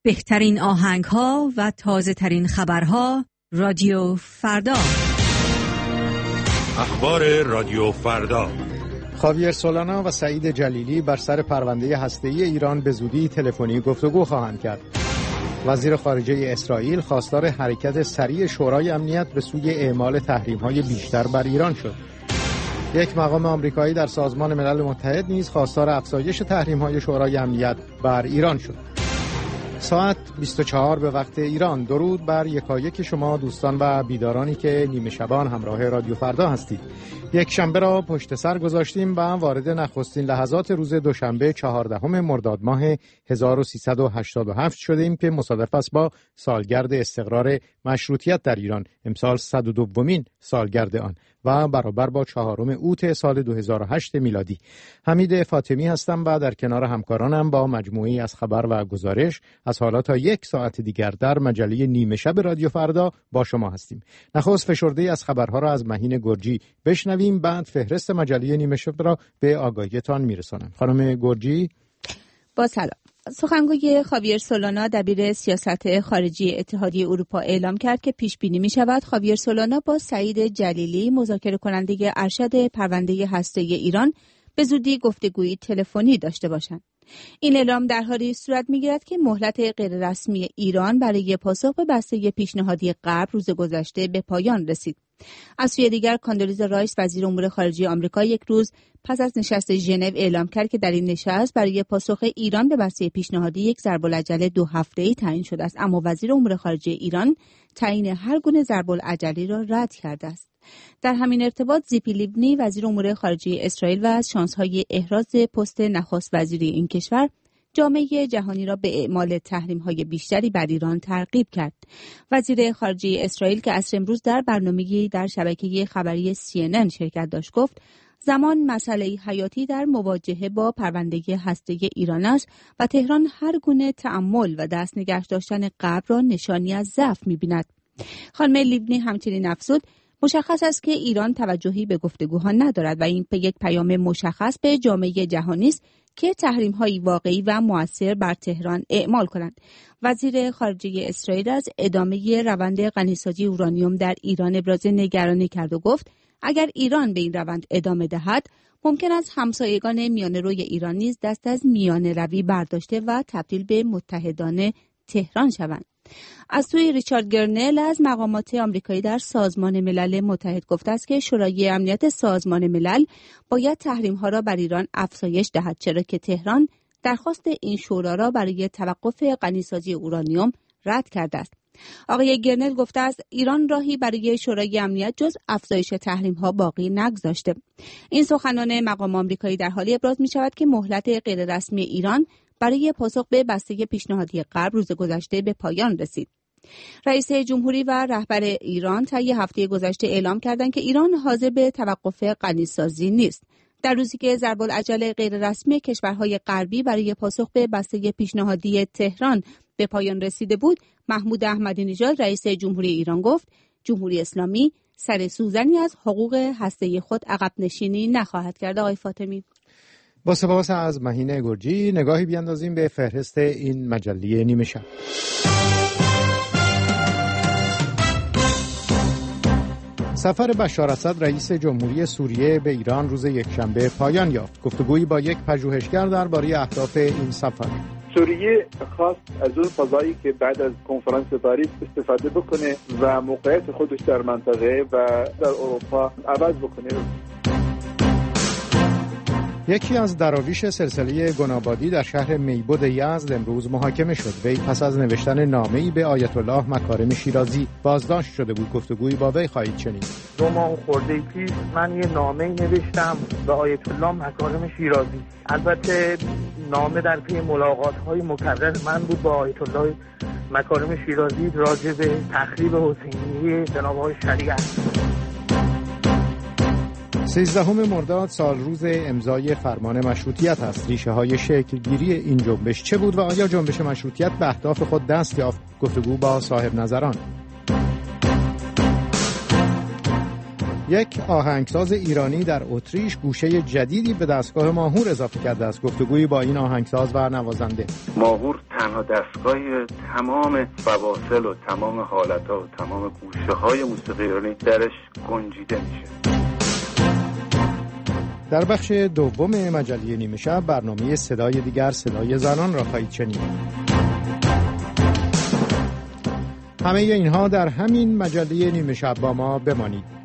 بهترین آهنگ‌ها و تازه‌ترین خبرها رادیو فردا. اخبار رادیو فردا. خاویر سولانا و سعید جلیلی بر سر پرونده هسته‌ای ایران به زودی تلفنی گفتگو خواهند کرد. وزیر خارجه اسرائیل خواستار حرکت سریع شورای امنیت به سوی اعمال تحریم‌های بیشتر بر ایران شد. یک مقام آمریکایی در سازمان ملل متحد نیز خواستار افزایش تحریم‌های شورای امنیت بر ایران شد. ساعت 24 به وقت ایران. درود بر یکایک شما دوستان و بیدارانی که نیمه شبان همراه رادیو فردا هستید. یک شنبه را پشت سر گذاشتیم و وارد نخستین لحظات روز دوشنبه 14 مرداد ماه 1387 شدیم که مصادف است با سالگرد استقرار مشروطیت در ایران، امسال 102مین سالگرد آن و برابر با 4 اوت سال 2008 میلادی. حمید فاطمی هستم و در کنار همکارانم با مجموعی از خبر و گزارش از حالا تا 1 ساعت دیگر در مجله نیمه شب رادیو فردا با شما هستیم. نخست فشرده‌ای از خبرها را از مهین گرجی بشنویم، بعد فهرست مجله نیمه شب را به آگاهیتان میرسانم. خانم گرجی. با سلام. سخنگوی خاویر سولانا دبیر سیاست خارجی اتحادیه اروپا اعلام کرد که پیش بینی می شود خاویر سولانا با سعید جلیلی مذاکره کننده ارشد پرونده هسته‌ای ایران به زودی گفتگویی تلفنی داشته باشند. این اعلام در حالی صورت می‌گیرد که مهلت غیررسمی ایران برای پاسخ به بسته پیشنهادی غرب روز گذشته به پایان رسید. از سوی دیگر کاندولیزا رایس وزیر امور خارجه آمریکا یک روز پس از نشست ژنو اعلام کرد که در این نشست برای پاسخ ایران به بسته پیشنهادی یک ضرب‌العجل 2 هفته‌ای تعیین شده است، اما وزیر امور خارجه ایران تعیین هر گونه ضرب‌العجلی را رد کرده است. در همین ارتباط زیپی لیبنی وزیر امور خارجه اسرائیل و از شانس‌های احراز پست نخست وزیری این کشور جامعه جهانی را به اعمال تحریم‌های بیشتری بر ایران ترغیب کرد. وزیر خارجه اسرائیل که عصر امروز در برنامه‌ای در شبکه خبری CNN شرکت داشت گفت زمان مسئله حیاتی در مواجهه با پرونده هسته‌ای ایران است و تهران هر گونه تأمل و دست نگه داشتن غرب را نشانی از ضعف می‌بیند. خانم لیبنی همچنین افزود مشخص است که ایران توجهی به گفتگوها ندارد و این یک پیام مشخص به جامعه جهانی است که تحریم‌های واقعی و مؤثر بر تهران اعمال کنند. وزیر خارجه اسرائیل از ادامه روند غنیسازی اورانیوم در ایران ابراز نگرانی کرد و گفت اگر ایران به این روند ادامه دهد ممکن است همسایگان میانه‌روی ایران نیز دست از میانه‌روی برداشته و تبدیل به متحدان تهران شوند. از سوی ریچارد گرنل از مقامات آمریکایی در سازمان ملل متحد گفته است که شورای امنیت سازمان ملل باید تحریم‌ها را بر ایران افزایش دهد، چرا که تهران درخواست این شورا را برای توقف غنیسازی اورانیوم رد کرده است. آقای گرنل گفته است ایران راهی برای شورای امنیت جز افزایش تحریم‌ها باقی نگذاشته. این سخنان مقام آمریکایی در حالی ابراز می‌شود که مهلت غیررسمی ایران برای پاسخ به بسته پیشنهادی غرب روز گذشته به پایان رسید. رئیس جمهوری و رهبر ایران طی هفته گذشته اعلام کردند که ایران حاضر به توقف غنیسازی نیست. در روزی که ضرب‌العجل غیررسمی کشورهای غربی برای پاسخ به بسته پیشنهادی تهران به پایان رسیده بود، محمود احمدی نژاد رئیس جمهوری ایران گفت جمهوری اسلامی سر سوزنی از حقوق هسته‌ای خود عقب نشینی نخواهد کرد. آقای فاطمی. با سپاس از مهین گرجی نگاهی بیاندازیم به فهرست این مجله نیمه شب. سفر بشار اسد رئیس جمهوری سوریه به ایران روز یکشنبه پایان یافت. گفتگویی با یک پژوهشگر درباره اهداف این سفر. سوریه خواست از اون فضایی که بعد از کنفرانس پاریس استفاده بکنه و موقعیت خودش در منطقه و در اروپا عوض بکنه. یکی از دراویش سلسله گنابادی در شهر میبود یزد امروز محاکمه شد. وی پس از نوشتن نامه‌ای به آیت الله مکارم شیرازی بازداشت شده بود. گفتگویی با وی خواهید شنید. 2 ماه خورده پیش من یه نامه‌ای نوشتم به آیت الله مکارم شیرازی. البته نامه در پی ملاقات‌های مکرر من بود با آیت الله مکارم شیرازی راجع به تخریب حسینیه جناب آقای شریعت. 13 مرداد سال روز امضای فرمان مشروطیت است. ریشه های شکل گیری این جنبش چه بود و آیا جنبش مشروطیت به اهداف خود دست یافت؟ گفتگو با صاحب نظران. یک آهنگساز ایرانی در اتریش گوشه جدیدی به دستگاه ماهور اضافه کرده است. گفتگویی با این آهنگساز و نوازنده. ماهور تنها دستگاه تمام فواصل و تمام حالت‌ها و تمام گوشه‌های موسیقی ایرانی درش گنجیده میشه. در بخش دوم مجله نیمه شب برنامه صدای دیگر، صدای زنان را خواهید شنید. همه اینها در همین مجله نیمه شب. با ما بمانید.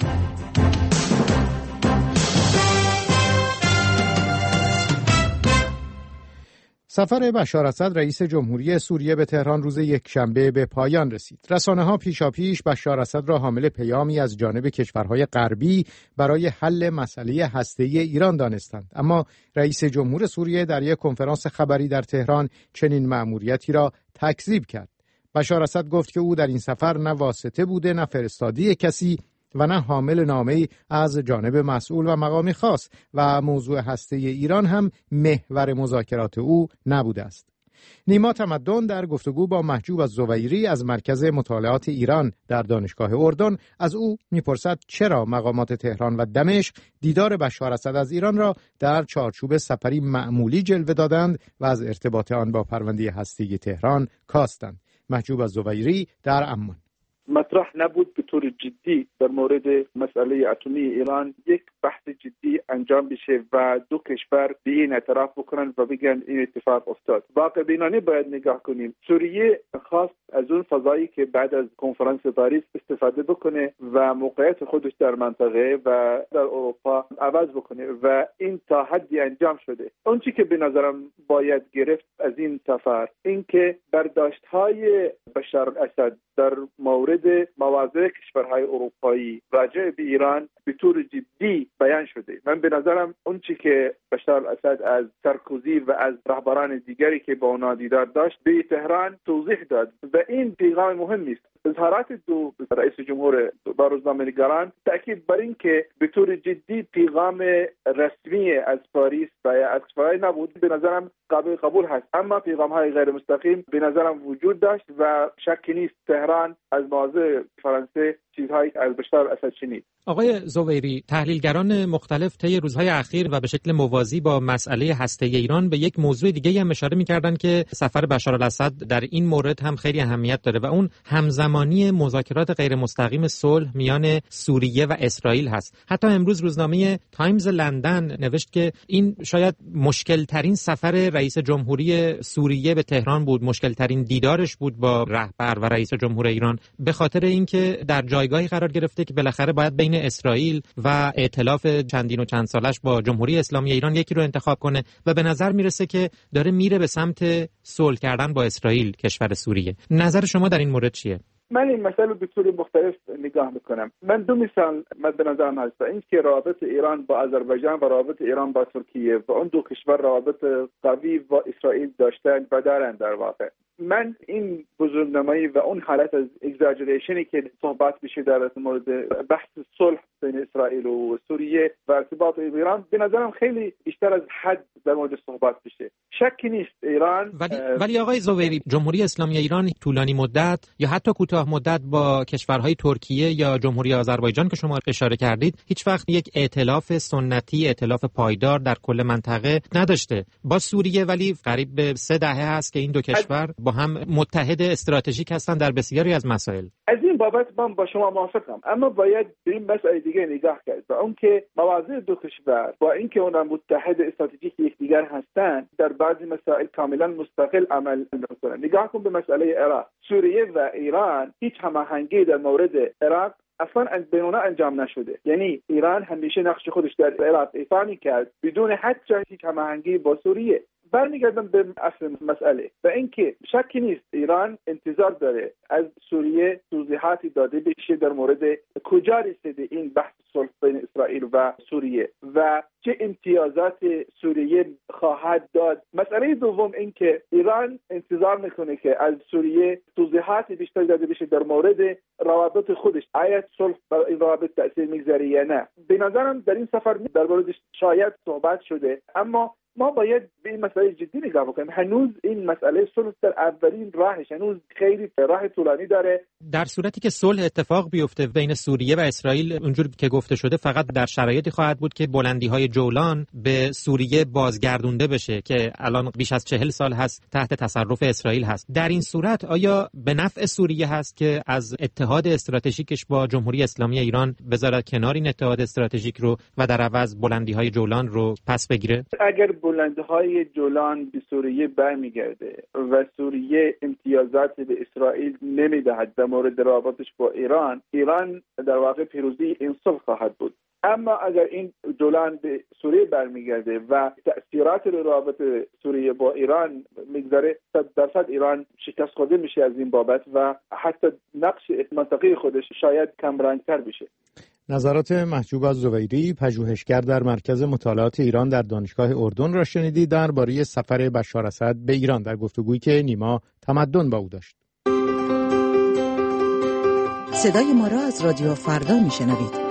سفر بشار اسد رئیس جمهوری سوریه به تهران روز یکشنبه به پایان رسید. رسانه‌ها پیشاپیش بشار اسد را حامل پیامی از جانب کشورهای غربی برای حل مسئله هسته‌ای ایران دانستند، اما رئیس جمهور سوریه در یک کنفرانس خبری در تهران چنین مأموریتی را تکذیب کرد. بشار اسد گفت که او در این سفر نه واسطه بوده، نه فرستاده کسی و نه حامل نامه‌ای از جانب مسئول و مقامی خاص و موضوع هسته‌ای ایران هم محور مذاکرات او نبوده است. نیما تمدن در گفتگو با محجوب الزویری از مرکز مطالعات ایران در دانشگاه اردن از او می‌پرسد چرا مقامات تهران و دمشق دیدار بشار اسد از ایران را در چارچوب سفری معمولی جلوه دادند و از ارتباط آن با پرونده هسته‌ای تهران کاستند. محجوب الزویری در عمان: مطرح نبود به طور جدی در مورد مسئله اتمی ایران یک بحث جدی انجام بشه و دو کشور به این اعتراف بکنن و بگن این اتفاق افتاد. واقع بینانه باید نگاه کنیم. سوریه خواست از اون فضایی که بعد از کنفرانس پاریس استفاده بکنه و موقعیت خودش در منطقه و در اروپا عوض بکنه و این تا حدی انجام شده. اون چیزی که به نظرم باید گرفت از این سفر این که برداشت‌های بشار اسد در مورد مواضع کشورهای اروپایی راجع به ایران به طور جدی بیان شده. من به نظرم اون چیزی که بشار اسد از سارکوزی و از رهبران دیگری که با اونا دیدار داشت به تهران توضیح داد و این پیغام مهمی است. اظهارات دو رئیس جمهور با روزنامه‌نگاران تأکید بر این که به طور جدی پیغام رسمی از پاریس و از کشورهای نبود به نظرم قابل قبول هست، اما پیغام‌های غیر مستقیم به نظرم وجود داشت و شکی نیست تهران از مواضع فرانسه چیزهایی از بشار اسد شنید. آقای زویری، تحلیلگران مختلف طی روزهای اخیر و به شکل موازی با مسئله هسته‌ای ایران به یک موضوع دیگه هم اشاره می‌کردند که سفر بشار الاسد در این مورد هم خیلی اهمیت داره و اون همزمانی مذاکرات غیر مستقیم صلح میان سوریه و اسرائیل هست. حتی امروز روزنامه تایمز لندن نوشت که این شاید مشکل ترین سفر رئیس جمهوری سوریه به تهران بود، مشکل ترین دیدارش بود با رهبر و رئیس جمهور ایران، به خاطر اینکه در جایگاهی قرار گرفته که بالاخره باید بین اسرائیل و ائتلاف چندین و چند سالش با جمهوری اسلامی ایران یکی رو انتخاب کنه و به نظر میرسه که داره میره به سمت صلح کردن با اسرائیل کشور سوریه. نظر شما در این مورد چیه؟ من این مسئله به طور مختلف نگاه میکنم. من دو مثال مد نظرم هست. این که روابط ایران با آذربایجان و روابط ایران با ترکیه و اون دو کشور روابط قوی با اسرائیل داشتن و دارن در واقع. من این بزرگنمایی و اون حالت از اگزاجریشنی که صحبت بشه در مورد بحث صلح بین اسرائیل و سوریه و ارتباط ایران به نظرم خیلی بیشتر از حد در مورد صحبت بشه. شکی نیست ایران ولی آقای زویری، جمهوری اسلامی ایران طولانی مدت یا حتی کوتاه مدت با کشورهای ترکیه یا جمهوری آذربایجان که شما اشاره کردید هیچ وقت یک ائتلاف سنتی، ائتلاف پایدار در کل منطقه نداشته. با سوریه ولی قریب به 3 دهه هست که این دو کشور با هم متحد استراتژیک هستند در بسیاری از مسائل. از این بابت من با شما موافقم، اما باید به این مسئله دیگه نگاه کرد و اون که مواضع دو کشور با اینکه اونها متحد استراتژیک یکدیگر هستند در بعضی مسائل کاملا مستقل عمل می‌کنند. نگاه کن به مسئله عراق. سوریه و ایران هیچ هماهنگی در مورد عراق اصلا بین اونها انجام نشده. یعنی ایران همیشه نقش خودش در عراق ایفا می‌کرد بدون حتی هیچ هماهنگی با سوریه. برمیگردم به اصل مسئله و اینکه شکی نیست ایران انتظار داره از سوریه توضیحاتی داده بشه در مورد کجا رسیده این بحث صلح بین اسرائیل و سوریه و چه امتیازات سوریه خواهد داد. مسئله دوم اینکه ایران انتظار میکنه که از سوریه توضیحاتی بیشتر داده بشه در مورد روابط خودش، آیا صلح بر این روابط تأثیر میگذاره یا نه. به نظرم در این سفر در موردش شاید صحبت شده، اما ما باید به این مسئله جدی نگاه بکنیم. هنوز این مسئله صلح در اولین راهش هنوز خیلی راه طولانی داره. در صورتی که صلح اتفاق بیفته بین سوریه و اسرائیل، اونجوری که گفته شده فقط در شرایطی خواهد بود که بلندی‌های جولان به سوریه بازگردونده بشه که الان بیش از 40 سال هست تحت تصرف اسرائیل هست. در این صورت آیا به نفع سوریه هست که از اتحاد استراتژیکش با جمهوری اسلامی ایران بذاره کنار این اتحاد استراتژیک رو و در عوض بلندی‌های جولان رو پس بگیره؟ اگر بلندی‌های جولان به سوریه برمیگرده و سوریه امتیازات به اسرائیل نمیدهد در مورد روابطش با ایران در واقع پیروزی این صلح خواهد بود. اما اگر این جولان به سوریه برمیگرده و تأثیرات روابط سوریه با ایران میگذاره، 100% ایران شکست خورده میشه از این بابت و حتی نقش منطقه خودش شاید کمرنگتر بشه. نظرات محجوب زبیری، پژوهشگر در مرکز مطالعات ایران در دانشگاه اردن را شنیدید درباره سفر بشار اسد به ایران در گفتگویی که نیما تمدن با او داشت. صدای ما را از رادیو فردا میشنوید.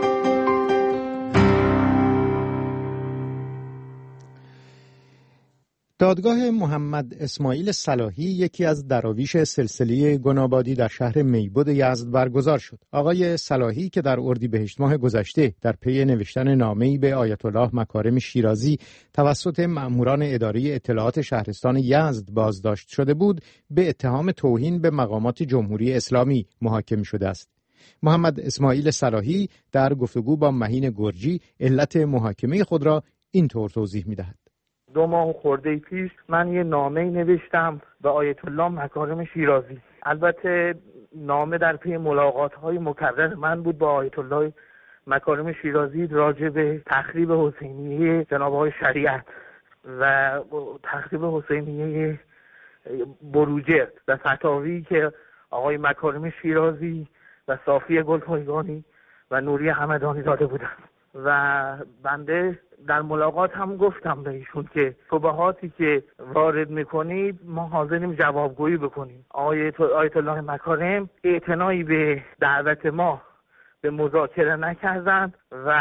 دادگاه محمد اسماعیل صلاحی یکی از دراویش سلسله گنابادی در شهر میبود یزد برگزار شد. آقای صلاحی که در اردیبهشت ماه گذشته در پی نوشتن نامه‌ای به آیت الله مکارم شیرازی توسط مأموران اداره اطلاعات شهرستان یزد بازداشت شده بود، به اتهام توهین به مقامات جمهوری اسلامی محاکمه شده است. محمد اسماعیل صلاحی در گفتگو با مهین گرجی علت محاکمه خود را اینطور توضیح می‌دهد. 2 ماه خورده پیش من یه نامه نوشتم به آیت الله مکارم شیرازی. البته نامه در پی ملاقات‌های مکرر من بود با آیت الله مکارم شیرازی راجع به تخریب حسینیه جناب آقای شریعت و تخریب حسینیه بروجرد و فتاوی که آقای مکارم شیرازی و صافی گلپایگانی و نوری همدانی داده بودند. و بنده در ملاقات هم گفتم به ایشون که شبهاتی که وارد میکنید ما حاضریم جوابگویی بکنیم. آیت الله مکارم اعتنایی به دعوت ما به مذاکره نکردند و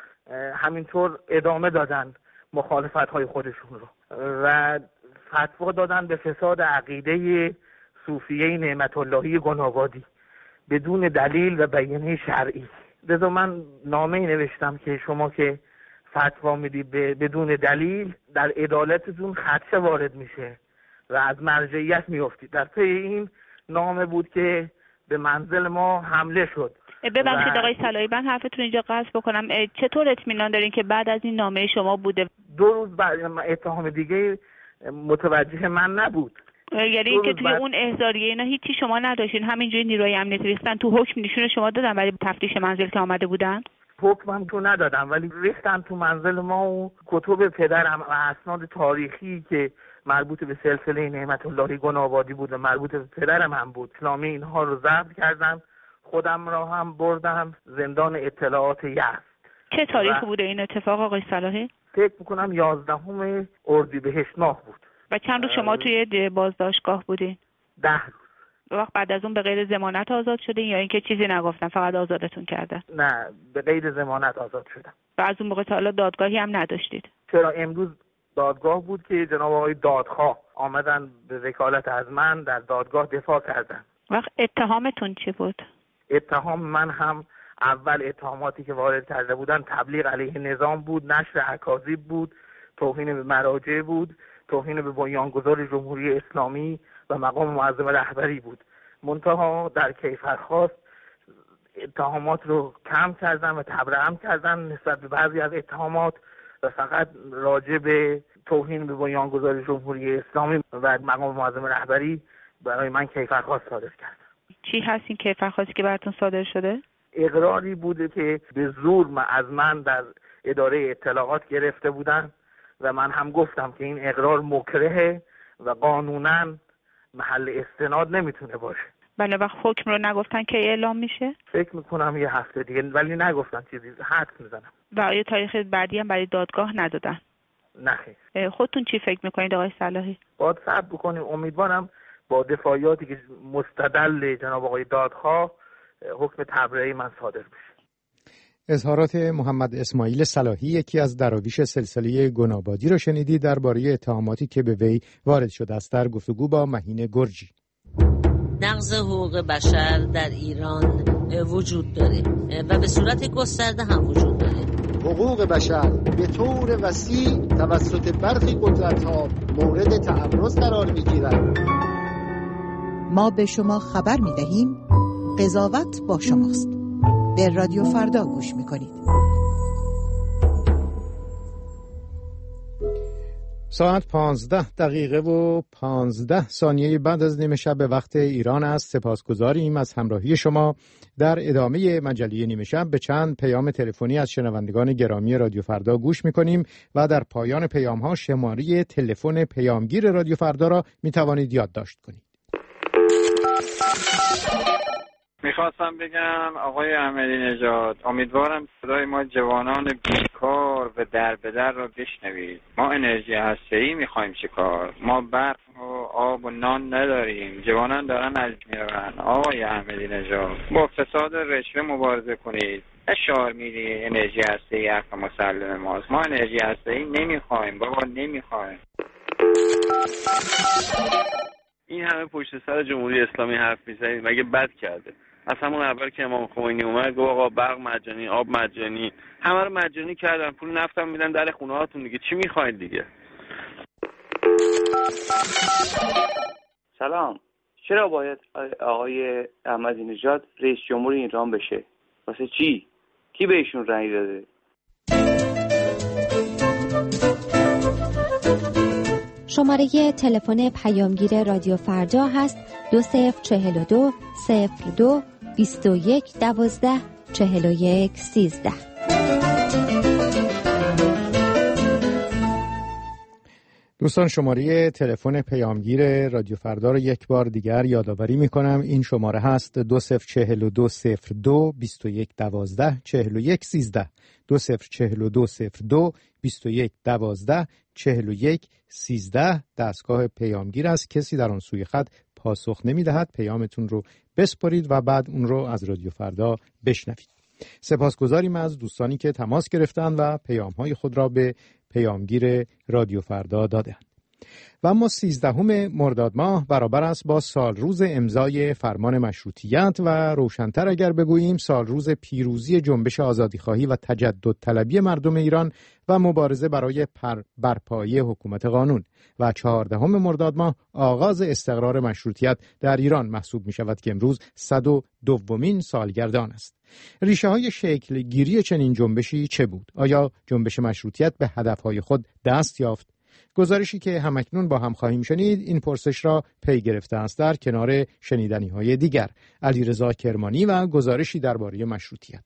همینطور ادامه دادن مخالفت های خودشون رو و فتوا دادن به فساد عقیده صوفیه نعمت اللهی گنابادی بدون دلیل و بیانیه شرعی. لذا من نامه نوشتم که شما که فتوا میدید بدون دلیل در عدالتتون خدشه وارد میشه و از مرجعیت میافتید. در پی این نامه بود که به منزل ما حمله شد. ببخشید آقای صلاحی، من حرفتون اینجا قطع بکنم. چطور اطمینان دارین که بعد از این نامه شما بوده؟ 2 روز بعد اتهام دیگه متوجه من نبود. یعنی که توی اون احضاریه اینا هیچی شما نداشتین، همینجوری نیروی امنیتی ریختن تو حکم نشون شما دادن ولی تفتیش منزل که آمده بودن؟ حکم تو ندادم ولی ریختن تو منزل ما و کتب پدرم و اسناد تاریخی که مربوط به سلسله نعمت اللهی گنابادی بود و مربوط به پدرم هم بود، اسلامی اینها رو ضبط کردم. خودم را هم بردم زندان اطلاعات یزد. چه تاریخی بوده این اتفاق آقای صلاحی؟ فکر میکنم 11 اردیبهشت ماه بود. و چند روز شما توی بازداشتگاه بودین؟ 10 روز. وقت بعد از اون به غیر ضمانت آزاد شدین یا اینکه چیزی نگفتن فقط آزادتون کردن؟ نه، به غیر ضمانت آزاد شدم. و از اون موقع تا حالا دادگاهی هم نداشتید؟ چرا، امروز دادگاه بود که جناب آقای دادخواه آمدن به وکالت از من در دادگاه دفاع کردن. وقت اتهامتون چی بود؟ اتهام من هم اول اتهاماتی که وارد کرده بودن تبلیغ علیه نظام بود، نشر اکاذیب بود، توهین به مراجع بود، توهین به بنیانگذار جمهوری اسلامی و مقام معظم رهبری بود. منتها در کیفرخواست اتهامات رو کم کردن و تبرئه کردن نسبت به بعضی از اتهامات و فقط راجع به توهین به بنیانگذار جمهوری اسلامی و مقام معظم رهبری برای من کیفرخواست صادر کردن. چی هست این کیفرخواستی که براتون صادر شده؟ اقراری بوده که به زور از من در اداره اطلاعات گرفته بودن و من هم گفتم که این اقرار مکرهه و قانونا محل استناد نمیتونه باشه. بله، وقت حکم رو نگفتن که اعلام میشه؟ فکر میکنم یه هفته دیگه، ولی نگفتن چیزی، حدس میزنم. و یه تاریخ بعدی هم برای دادگاه ندادن؟ نه. خودتون چی فکر میکنید آقای صلاحی؟ باید صبر بکنیم. امیدوارم با دفاعیاتی که مستدل جناب آقای دادخواه حکم تبرئه من صادر بشه. اظهارات محمد اسماعیل صلاحی، یکی از دراویش سلسله گنابادی را شنیدید درباره اتهاماتی که به وی وارد شده است در گفتگو با مهین گرجی. نقض حقوق بشر در ایران وجود داره و به صورت گسترده هم وجود داره. حقوق بشر به طور وسیع توسط برخی قدرت‌ها مورد تعرض قرار می‌گیرد. ما به شما خبر می‌دهیم قضاوت با شماست. به رادیو فردا گوش می‌کنید. ساعت 15:15 بعد از نیمه شب به وقت ایران است. سپاسگزاریم از همراهی شما. در ادامه مجله نیمه شب به چند پیام تلفنی از شنوندگان گرامی رادیو فردا گوش می‌کنیم و در پایان پیام‌ها شماره تلفن پیامگیر رادیو فردا را می‌توانید یادداشت کنید. میخواستم بگم آقای احمدی نژاد، امیدوارم صدای ما جوانان بیکار و در به در رو بشنوید. ما انرژی هسته‌ای میخوایم چیکار؟ ما برق و آب و نان نداریم. جوانان دارن از میرن. آقای احمدی نژاد، با فساد رشوه مبارزه کنید. اشار میری انرژی هسته‌ای حق مسلم ماست. ما انرژی هسته‌ای نمیخوایم بابا، نمیخوایم. این همه پشت سر جمهوری اسلامی حرف میزنید، مگه بد کرده؟ از همون اول که امام خمینی اومد گفت آقا برق مجانی، آب مجانی، همه رو مجانی کردن، پول نفتم میدن در خونه هاتون دیگه، چی میخواید دیگه؟ سلام. چرا باید آقای احمدی نژاد رئیس جمهور ایران بشه؟ واسه چی؟ کی بهشون رأی داده؟ شماره تلفن پیامگیر رادیو فردا هست 2042 02 21 12 41 13. دوستان، شماره تلفن پیامگیر رادیو فردا رو یک بار دیگر یادآوری میکنم. این شماره هست 2042 02 21 12 41 13. 2042 02 21 12 41 13 دستگاه پیامگیر است. کسی در آن سوی خط پاسخ نمیدهد. پیامتون رو بسپارید و بعد اون رو از رادیو فردا بشنوید. سپاسگزاریم از دوستانی که تماس گرفتند و پیام‌های خود را به پیامگیر رادیو فردا دادند. و اما 13 مرداد ماه برابر است با سال روز امضای فرمان مشروطیت و روشن‌تر اگر بگوییم سال روز پیروزی جنبش آزادیخواهی و تجدد طلبی مردم ایران و مبارزه برای برپایی حکومت قانون و 14 مرداد ماه آغاز استقرار مشروطیت در ایران محسوب می شود که امروز 102مین سالگرد آن است. ریشه های شکل گیری چنین جنبشی چه بود؟ آیا جنبش مشروطیت به هدفهای خود دست یافت؟ گزارشی که همکنون با هم خواهیم شنید این پرسش را پی گرفته است در کنار شنیدنی‌های دیگر. علیرضا کرمانی و گزارشی درباره مشروطیت.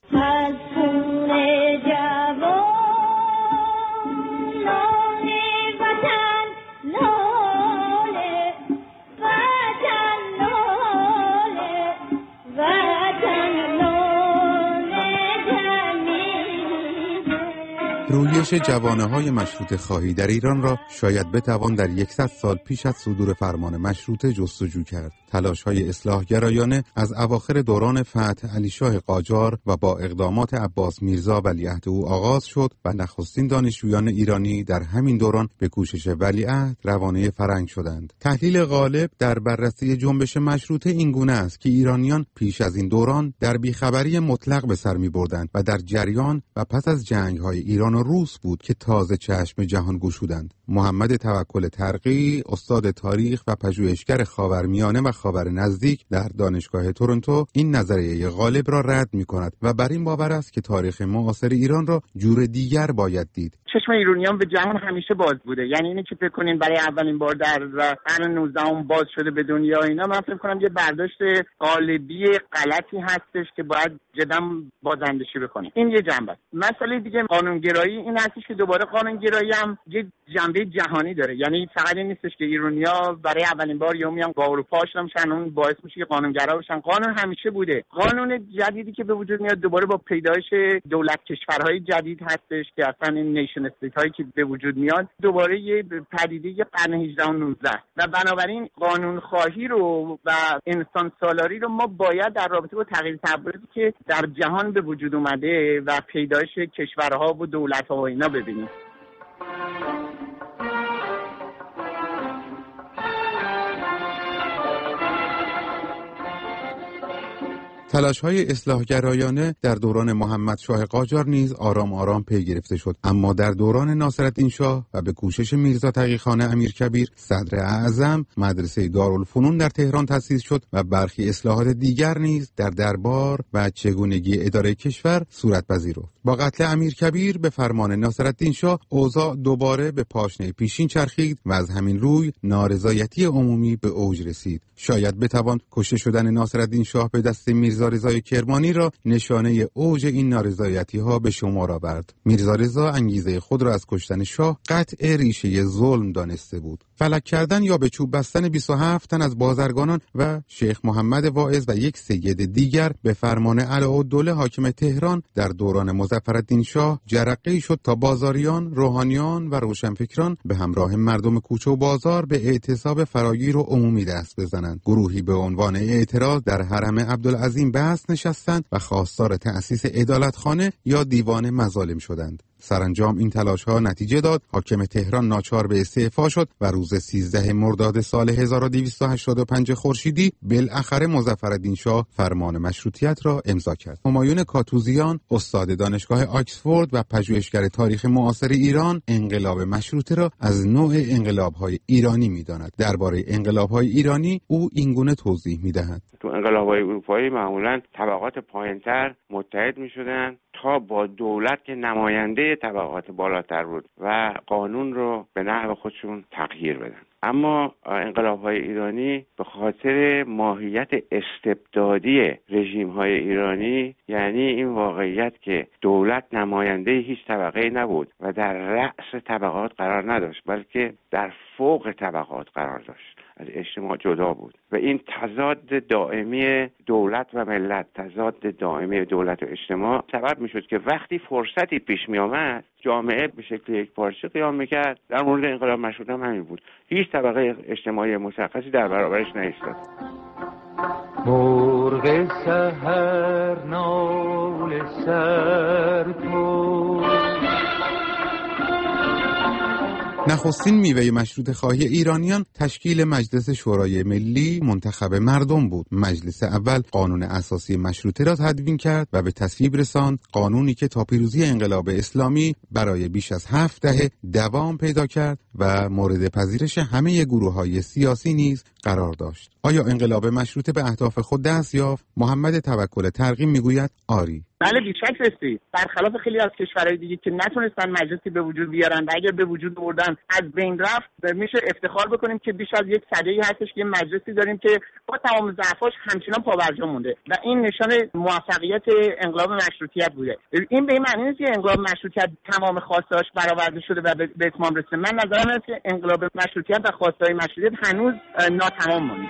رویش جوانه‌های مشروطه خواهی در ایران را شاید بتوان در 100 سال پیش از صدور فرمان مشروطه جستجو کرد. تلاش‌های اصلاح‌گرایانه از اواخر دوران فتح علیشاه قاجار و با اقدامات عباس میرزا ولیعهد او آغاز شد و نخستین دانشجویان ایرانی در همین دوران به کوشش ولیعهد روانه فرنگ شدند. تحلیل غالب در بررسی جنبش مشروطه این گونه است که ایرانیان پیش از این دوران در بیخبری مطلق به سر می‌بردند و در جریان و پس از جنگ‌های ایران و روس بود که تازه چشم جهان گشودند. محمد توکل ترقی، استاد تاریخ و پژوهشگر خاورمیانه و خاور نزدیک در دانشگاه تورنتو، این نظریه غالب را رد می‌کند و بر این باور است که تاریخ معاصر ایران را جور دیگر باید دید. چشم ایرانیان به جهان همیشه باز بوده، یعنی اینه که فکر کنین برای اولین بار در قرن 19 باز شده به دنیا، اینا من فکر کنم یه برداشت قالبی غلطی هستش که باید جدا بازاندیشی بکنیم. این یه جنبه. مسئله دیگه قانونگرایی این هستش که دوباره قانونگرایی هم یه جنبه جهانی داره، یعنی فقط این نیستش که ایرانی‌ها برای اولین بار یا میان با اروپا آشنا میشن، اون باعث میشه که قانونگرا بشن. قانون همیشه بوده. قانون جدیدی که به وجود میاد دوباره با پیدایش دولت کشورهای جدید هستش که اصلا این نیشن استیت هایی که به وجود میاد دوباره یه پدیده قرن 18 و 19 و بنابراین قانون خواهی رو و انسان سالاری رو ما باید در رابطه با تغییر تبعیضی که در جهان به وجود اومده و پیدایش کشورها و دولت‌ها و اینا ببینیم. تلاش‌های اصلاح‌گرایانه در دوران محمد شاه قاجار نیز آرام آرام پی گرفته شد، اما در دوران ناصرالدین شاه و به کوشش میرزا تقی‌خان امیرکبیر صدر اعظم مدرسه دارالفنون در تهران تأسیس شد و برخی اصلاحات دیگر نیز در دربار و چگونگی اداره کشور صورت پذیرفت. با قتل امیرکبیر به فرمان ناصرالدین شاه اوضاع دوباره به پاشنه پیشین چرخید و از همین روی نارضایتی عمومی به اوج رسید. شاید بتوان کشته شدن ناصرالدین شاه به دست میرزا رضای کرمانی را نشانه اوج این نارضایتی ها به شمار آورد. میرزا رضا انگیزه خود را از کشتن شاه قطع ریشه ظلم دانسته بود. فلک کردن یا به چوب بستن 27 تن از بازرگانان و شیخ محمد واعظ و یک سید دیگر به فرمان علاءالدوله حاکم تهران در دوران مظفرالدین شاه جرقه‌ای شد تا بازاریان، روحانیان و روشنفکران به همراه مردم کوچه و بازار به اعتصاب فراگیر و عمومی دست بزنند. گروهی به عنوان اعتراض در حرم عبدالعظیم بست نشستند و خواستار تأسیس عدالتخانه یا دیوان مظالم شدند. سرانجام این تلاش‌ها نتیجه داد. حاکم تهران ناچار به استعفا شد و روز 13 مرداد سال 1285 خورشیدی بالاخره مظفرالدین شاه فرمان مشروطیت را امضا کرد. همایون کاتوزیان استاد دانشگاه آکسفورد و پژوهشگر تاریخ معاصر ایران انقلاب مشروطه را از نوع انقلاب‌های ایرانی می‌داند. درباره انقلاب‌های ایرانی او اینگونه توضیح می‌دهد: تو انقلاب‌های اروپایی معمولاً طبقات پایین‌تر متحد می‌شدند تا با دولت که نماینده طبقات بالاتر بود و قانون رو به نحو خودشون تغییر بدن. اما انقلاب‌های ایرانی به خاطر ماهیت استبدادی رژیم‌های ایرانی، یعنی این واقعیت که دولت نماینده هیچ طبقه‌ای نبود و در رأس طبقات قرار نداشت، بلکه در فوق طبقات قرار داشت، از اجتماع جدا بود و این تضاد دائمی دولت و ملت، تضاد دائمی دولت و اجتماع سبب میشد که وقتی فرصتی پیش می آمد جامعه به شکل یک پارچه قیام میکرد. در مورد انقلاب مشروطه هم همین بود. هیچ طبقه اجتماعی مشخصی در برابرش نایستاد. مرغ سحر نال سر تو. نخستین میوه مشروطه خواهی ایرانیان تشکیل مجلس شورای ملی منتخب مردم بود. مجلس اول قانون اساسی مشروطه را تدوین کرد و به تصویب رساند، قانونی که تا پیروزی انقلاب اسلامی برای بیش از 7 دهه دوام پیدا کرد و مورد پذیرش همه گروه‌های سیاسی نیز قرار داشت. آیا انقلاب مشروطه به اهداف خود دست یافت؟ محمد توکل ترغیم میگوید آری. بله بیشک رسید. برخلاف خیلی از کشورهای دیگه که نتونستن مجلسی به وجود بیارن و اگر به وجود آوردن از بین رفت، میشه افتخار بکنیم که بیش از یک سده‌ای هستش که مجلسی داریم که با تمام ضعفاش همچنان پابرجا مونده و این نشان موفقیت انقلاب مشروطیت بوده. این به این معنی نیست که انقلاب مشروطیت تمام خواسته‌اش برآورده شده و به اتمام رسیده. من نظرم اینه که انقلاب مشروطیت و خواسته‌های مشروطیت هنوز ناتمام مونده.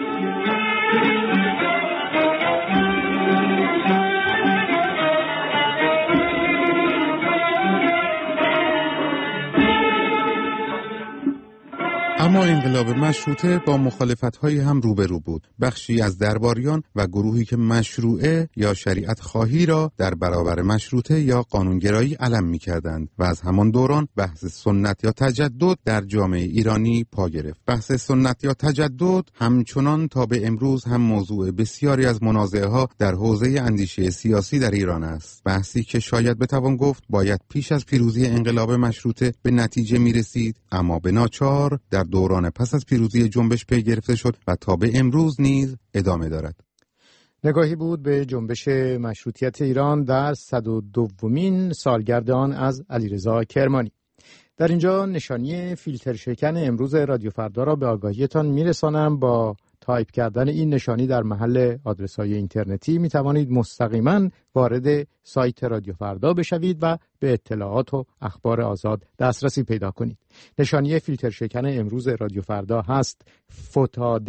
اما انقلاب مشروطه با مخالفت‌های هم روبرو بود. بخشی از درباریان و گروهی که مشروعه یا شریعت خواهی را در برابر مشروطه یا قانونگرایی علم می‌کردند و از همان دوران بحث سنت یا تجدد در جامعه ایرانی پا گرفت. بحث سنت یا تجدد همچنان تا به امروز هم موضوع بسیاری از منازعه‌ها در حوزه اندیشه سیاسی در ایران است. بحثی که شاید بتوان گفت باید پیش از پیروزی انقلاب مشروطه به نتیجه می‌رسید، اما به ناچار در دوران پس از پیروزی جنبش پی گرفته شد و تا به امروز نیز ادامه دارد. نگاهی بود به جنبش مشروطیت ایران در 102مین سالگرد آن از علیرضا کرمانی. در اینجا نشانی فیلتر شکن امروز رادیو فردا را به آگاهیتان میرسانم. با تایپ کردن این نشانی در محل آدرس‌های اینترنتی می توانید مستقیما وارد سایت رادیو فردا بشوید و به اطلاعات و اخبار آزاد دسترسی پیدا کنید. نشانی فیلتر شکن امروز رادیو فردا هست فتاده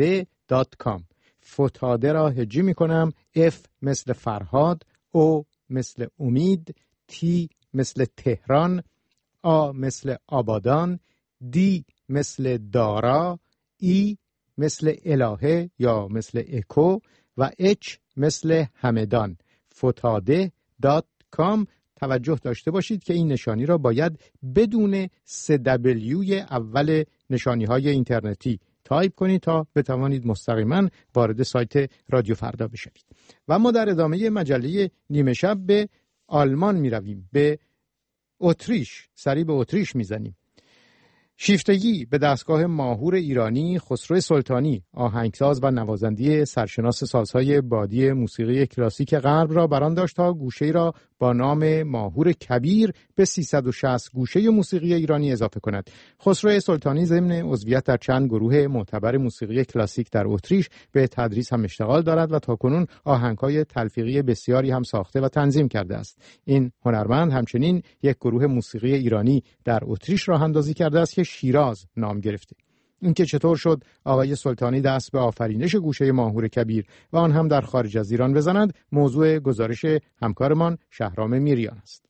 فتاده.com. فتاده را هجی می کنم. F مثل فرهاد، O مثل امید، T مثل تهران، A مثل آبادان، D مثل دارا، E مثل الهه یا مثل اکو و H مثل همدان. فتاده.com. توجه داشته باشید که این نشانی را باید بدون 3W اول نشانی‌های اینترنتی تایپ کنید تا بتوانید مستقیما وارد سایت رادیو فردا بشوید. و ما در ادامه مجله نیمه شب به آلمان می رویم، به اتریش، سری به اتریش می زنیم. شیفتگی به دستگاه ماهور ایرانی خسرو سلطانی، آهنگساز و نوازنده سرشناس سازهای بادی موسیقی کلاسیک غرب را بران داشت تا گوشه‌ای را با نام ماهور کبیر به 360 گوشه موسیقی ایرانی اضافه کند. خسرو سلطانی ضمن عضویت در چند گروه معتبر موسیقی کلاسیک در اتریش به تدریس هم اشتغال دارد و تاکنون آهنگ‌های تلفیقی بسیاری هم ساخته و تنظیم کرده است. این هنرمند همچنین یک گروه موسیقی ایرانی در اتریش راه اندازی کرده است که شیراز نام گرفته. اینکه چطور شد آقای سلطانی دست به آفرینش گوشه ماهور کبیر و آن هم در خارج از ایران بزند، موضوع گزارش همکارمان شهرام میریان است.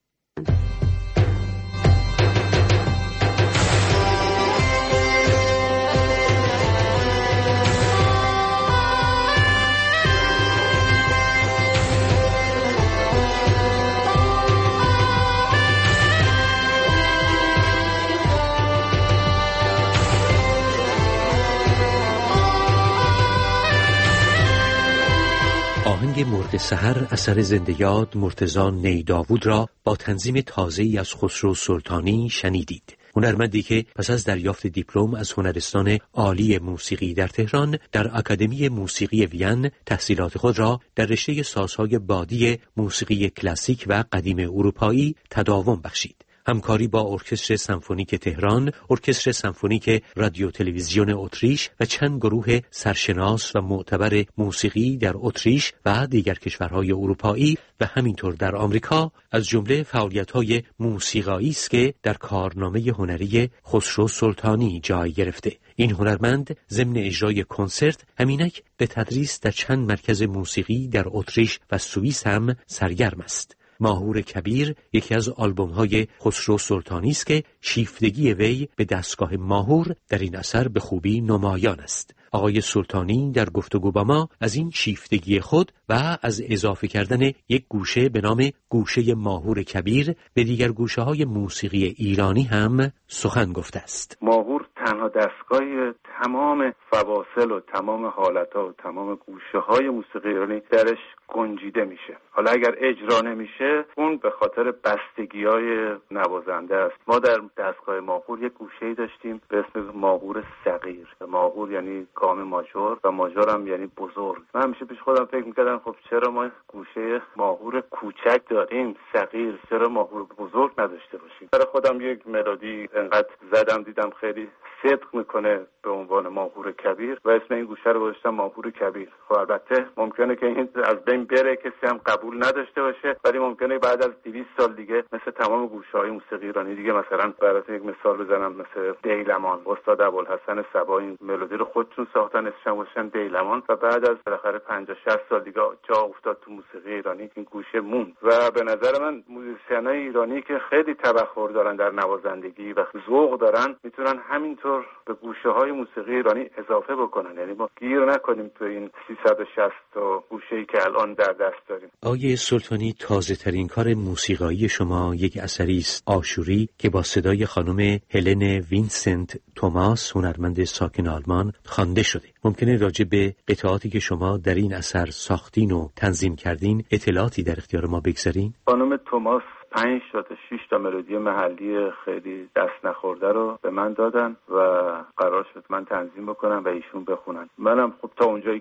آهنگ مرغ سحر اثر زنده یاد مرتضی نیداوود را با تنظیم تازه‌ای از خسرو سلطانی شنیدید. هنرمندی که پس از دریافت دیپلم از هنرستان عالی موسیقی در تهران در اکادمی موسیقی وین تحصیلات خود را در رشته سازهای بادی موسیقی کلاسیک و قدیم اروپایی تداوم بخشید. همکاری با ارکستر سمفونیک تهران، ارکستر سمفونیک رادیو تلویزیون اتریش و چند گروه سرشناس و معتبر موسیقی در اتریش و دیگر کشورهای اروپایی و همینطور در آمریکا از جمله فعالیت‌های موسیقایی است که در کارنامه هنری خسرو سلطانی جای گرفته. این هنرمند ضمن اجرای کنسرت همینک به تدریس در چند مرکز موسیقی در اتریش و سوئیس هم سرگرم است. ماهور کبیر یکی از آلبوم‌های خسرو سلطانی است که شیفتگی وی به دستگاه ماهور در این اثر به خوبی نمایان است. آقای سلطانی در گفتگو با ما از این شیفتگی خود و از اضافه کردن یک گوشه به نام گوشه ماهور کبیر به دیگر گوشه‌های موسیقی ایرانی هم سخن گفته است. ماهور تنها دستگاه تمام فواصل و تمام حالت‌ها و تمام گوشه‌های موسیقی ایرانی درش گنجیده میشه. حالا اگر اجرا نمیشه اون به خاطر بستگی‌های نوازنده است. ما در دستگاه ماهور یک گوشه‌ای داشتیم به اسم ماهور صغیر. ماهور یعنی گام ماژور و ماژور هم یعنی بزرگ. من همیشه پیش خودم فکر می‌کردم خب چرا ما گوشه ماهور کوچک داریم، صغیر، چرا ماهور بزرگ نداشته باشیم؟ برای خودم یک ملودی انقدر زدم دیدم خیلی صدق میکنه به عنوان ماهور کبیر و اسم این گوشه رو گذاشتم ماهور کبیر. خب البته ممکنه که این از بین بره، کسی هم قبول نداشته باشه، ولی ممکنه بعد از 200 سال دیگه مثل تمام گوشه‌های موسیقی ایرانی دیگه، مثلا براتون یک مثال بزنم، مثل دیلمان، استاد ابوالحسن صبا این ملودی رو خودشون ساختن، اسمش گذاشتن دیلمان و بعد از بالاخره 50-60 سال دیگه جا افتاد تو موسیقی ایرانی، این گوشه موند. و به نظر من موزیسینای ایرانی که خیلی تبحر دارن در نوازندگی و ذوق دارن میتونن همینطور به گوشه‌های موسیقی ایرانی اضافه بکنن، یعنی ما گیر نکنیم تو این 360 تا گوشه‌ای که الان در دست داریم. آقای سلطانی، تازه‌ترین کار موسیقایی شما یک اثری است، آشوری، که با صدای خانم هلن وینسنت توماس، هنرمند ساکن آلمان، خوانده شده. ممکنه راجع به قطعاتی که شما در این اثر ساختین و تنظیم کردین اطلاعاتی در اختیار ما بگذارین؟ خانم توماس 5 تا 6 تا ملودی محلی خیلی دست نخورده رو به من دادن و قرار شد من تنظیم بکنم و ایشون بخونن. منم خب تا اونجایی که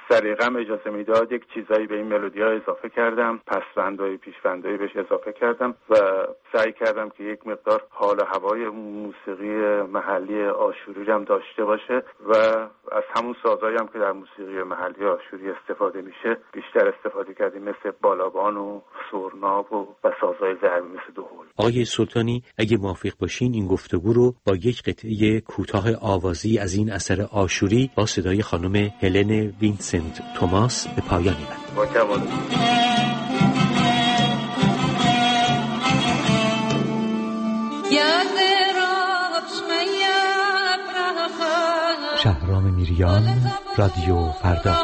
سلیقه‌ام اجازه میداد یک چیزایی به این ملودی‌ها اضافه کردم، پسوندهای پیشوندهای بهش اضافه کردم و سعی کردم که یک مقدار حال و هوای موسیقی محلی آشوری هم داشته باشه و از همون سازایی هم که در موسیقی محلی آشوری استفاده میشه بیشتر استفاده کردیم، مثل بالابان و سرناب و سازهای ضربی مثل دهل. آقای سلطانی اگه موافق باشین این گفتگو رو با یک قطعه کوتاه آوازی از این اثر آشوری با صدای خانم هلن وینسنت توماس به پایان میبریم. با کمال شهرام میریان، رادیو فردا.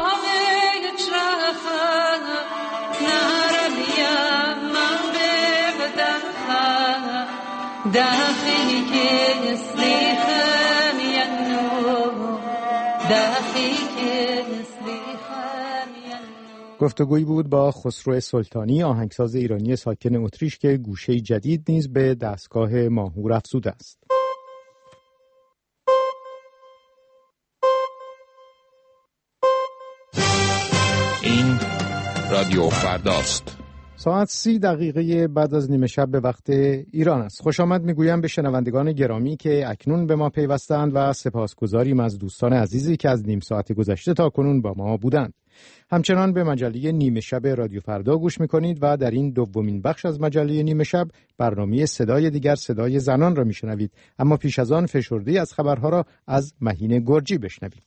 گفتگویی بود با خسرو سلطانی، آهنگساز ایرانی ساکن اتریش که گوشه جدید نیز به دستگاه ماهور افزوده است. این رادیو فرداست. ساعت 30 دقیقه بعد از نیمه شب به وقت ایران است. خوش آمد میگویم به شنوندگان گرامی که اکنون به ما پیوستند و سپاسگزاریم از دوستان عزیزی که از نیم ساعت گذشته تا کنون با ما بودند. همچنان به مجله نیمه شب رادیو فردا گوش میکنید و در این دومین بخش از مجله نیمه شب برنامه صدای دیگر، صدای زنان را میشنوید. اما پیش از آن فشرده‌ای از خبرها را از مهین گرجی بشنوید.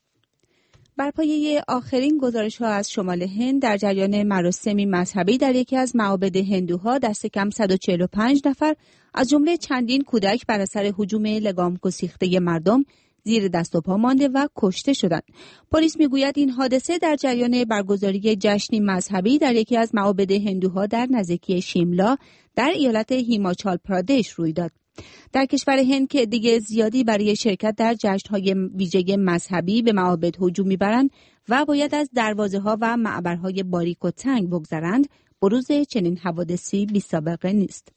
بر پایه آخرین گزارش‌ها از شمال هند در جریان مراسمی مذهبی در یکی از معابد هندوها دست کم 145 نفر از جمله چندین کودک بر اثر هجوم لگام گسیخته مردم زیر دست و پا مانده و کشته شدند. پلیس میگوید این حادثه در جریان برگزاری جشنی مذهبی در یکی از معابد هندوها در نزدیکی شیملا در ایالت هیماچال پرادش روی داد. در کشور هند که دیگه زیادی برای شرکت در جشن‌های ویژه مذهبی به معابد هجوم می‌برند و باید از دروازه‌ها و معبرهای باریک و تنگ بگذرند، بروز چنین حوادثی بی‌سابقه نیست.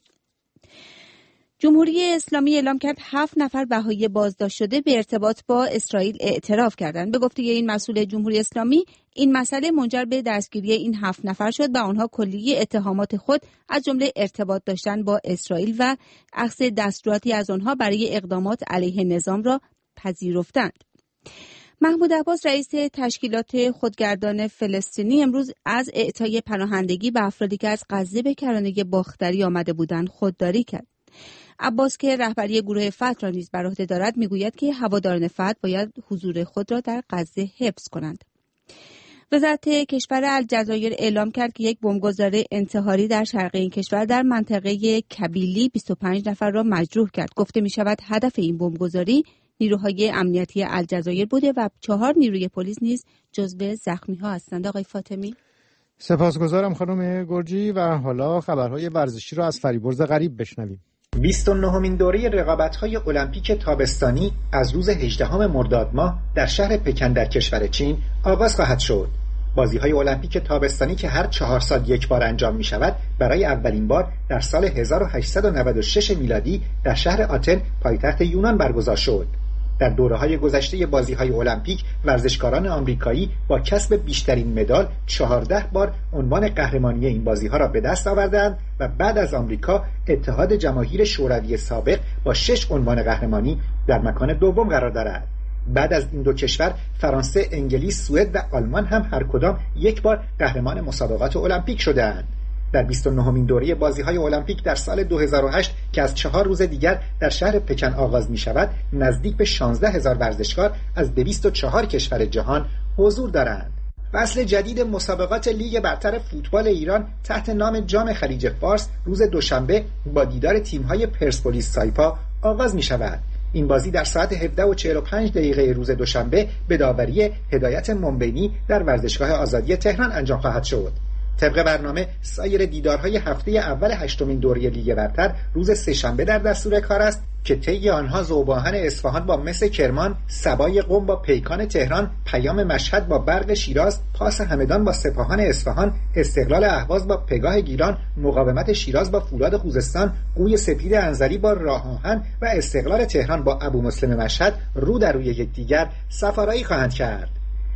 جمهوری اسلامی اعلام کرد 7 نفر بهایی بازداشت شده به ارتباط با اسرائیل اعتراف کردند. به گفته این مسئول جمهوری اسلامی، این مسئله منجر به دستگیری این 7 نفر شد و آنها کلیه اتهامات خود از جمله ارتباط داشتن با اسرائیل و اخذ دستوراتی از آنها برای اقدامات علیه نظام را پذیرفتند. محمود عباس رئیس تشکیلات خودگردان فلسطینی امروز از اعطای پناهندگی به افرادی که از غزه به کرانه باختری آمده بودند خودداری کرد. عباس که رهبری گروه فتح را نیز بر عهده دارد میگوید که هواداران فتح باید حضور خود را در غزه حفظ کنند. وزارت کشور الجزایر اعلام کرد که یک بمبگذاری انتحاری در شرق این کشور در منطقه کبیلی 25 نفر را مجروح کرد. گفته می شود هدف این بمبگذاری نیروهای امنیتی الجزایر بوده و 4 نیروی پلیس نیز جزو زخمی ها هستند. آقای فاطمی. سپاسگزارم خانم گرجی و حالا خبرهای ورزشی را از فریبرز غریب بشنویم. 29مین دوره رقابت‌های المپیک تابستانی از روز 18 مرداد ماه در شهر پکن در کشور چین آغاز خواهد شد. بازی‌های المپیک تابستانی که هر 4 سال یک بار انجام می‌شود، برای اولین بار در سال 1896 میلادی در شهر آتن پایتخت یونان برگزار شد. در دوره‌های گذشته بازی‌های المپیک ورزشکاران آمریکایی با کسب بیشترین مدال 14 بار عنوان قهرمانی این بازی‌ها را به دست آوردند و بعد از آمریکا اتحاد جماهیر شوروی سابق با 6 عنوان قهرمانی در مکان دوم قرار دارد. بعد از این دو کشور فرانسه، انگلیس، سوئد و آلمان هم هر کدام یک بار قهرمان مسابقات المپیک شدند. در 29مین دوره بازی‌های المپیک در سال 2008 که از 4 روز دیگر در شهر پکن آغاز می‌شود، نزدیک به 16000 ورزشکار از 204 کشور جهان حضور دارند. فصل جدید مسابقات لیگ برتر فوتبال ایران تحت نام جام خلیج فارس روز دوشنبه با دیدار تیم‌های پرسپولیس سایپا آغاز می‌شود. این بازی در ساعت 17:45 روز دوشنبه به داوری هدایت منبینی در ورزشگاه آزادی تهران انجام خواهد شد. طبق برنامه سایر دیدارهای هفته اول 8مین دوره لیگ برتر روز سه‌شنبه در دستور کار است که طی آنها ذوب‌آهن اصفهان با مس کرمان، سبای قم با پیکان تهران، پیام مشهد با برق شیراز، پاس همدان با سپاهان اصفهان، استقلال اهواز با پگاه گیلان، مقاومت شیراز با فولاد خوزستان، قوی سپید انزلی با راه آهن و استقلال تهران با ابو مسلم مشهد رو در روی یکدیگر سفارایی خواهند کرد.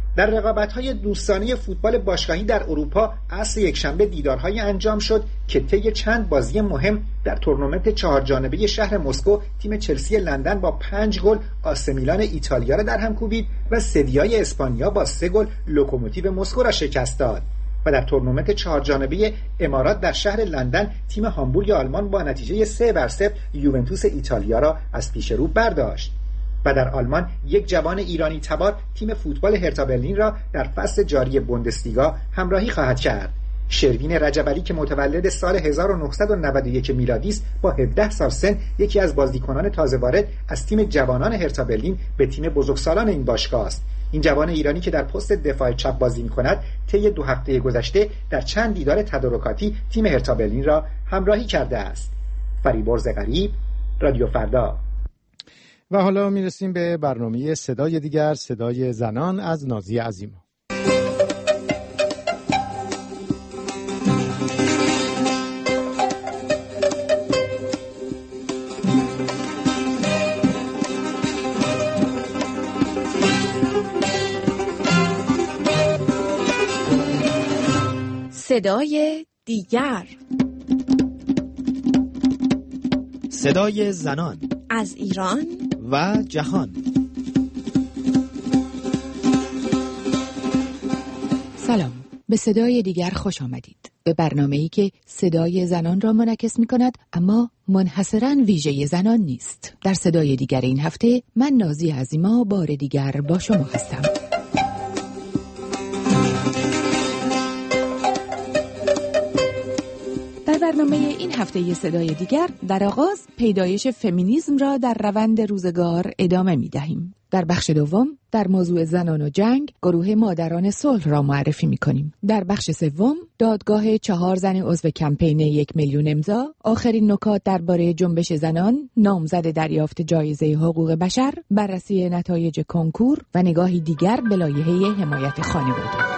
در رقابت‌های دوستانه فوتبال باشگاهی در اروپا عصر یکشنبه دیدارهای انجام شد که طی چند بازی مهم در تورنمنت 4 جانبه شهر مسکو تیم چلسی لندن با 5 گل آس میلان ایتالیا را در هم کوبید و سویای اسپانیا با 3 گل لوکوموتیو مسکو را شکست داد. و در تورنمنت 4 جانبه امارات در شهر لندن تیم هامبورگ آلمان با نتیجه 3-0 یوونتوس ایتالیا را از پیش رو برداشت. و در آلمان یک جوان ایرانی تبار تیم فوتبال هرتا برلین را در فصل جاری بوندسلیگا همراهی خواهد کرد. شروین رجب‌علی که متولد سال 1991 میلادی است با 17 سال سن یکی از بازیکنان تازه وارد از تیم جوانان هرتا برلین به تیم بزرگسالان این باشگاه است. این جوان ایرانی که در پست دفاع چپ بازی می‌کند طی 2 هفته گذشته در چند دیدار تدارکاتی تیم هرتا برلین را همراهی کرده است. فریبرز غریب، رادیو فردا. و حالا میرسیم به برنامه صدای دیگر، صدای زنان از نازی عظیما. صدای دیگر، صدای زنان از ایران و جهان. سلام، به صدای دیگر خوش آمدید. به برنامه‌ای که صدای زنان را منعکس می‌کند اما منحصراً ویژه زنان نیست. در صدای دیگر این هفته من نازی عظیما بار دیگر با شما هستم. در برنامه این هفته صدای دیگر در آغاز پیدایش فمینیسم را در روند روزگار ادامه می دهیم. در بخش دوم در موضوع زنان و جنگ گروه مادران صلح را معرفی می کنیم. در بخش سوم دادگاه 4 زن عضو کمپین 1 میلیون امضا، آخرین نکات درباره جنبش زنان، نامزد دریافت جایزه حقوق بشر، بررسی نتایج کنکور و نگاهی دیگر به لایحه حمایت خانواده.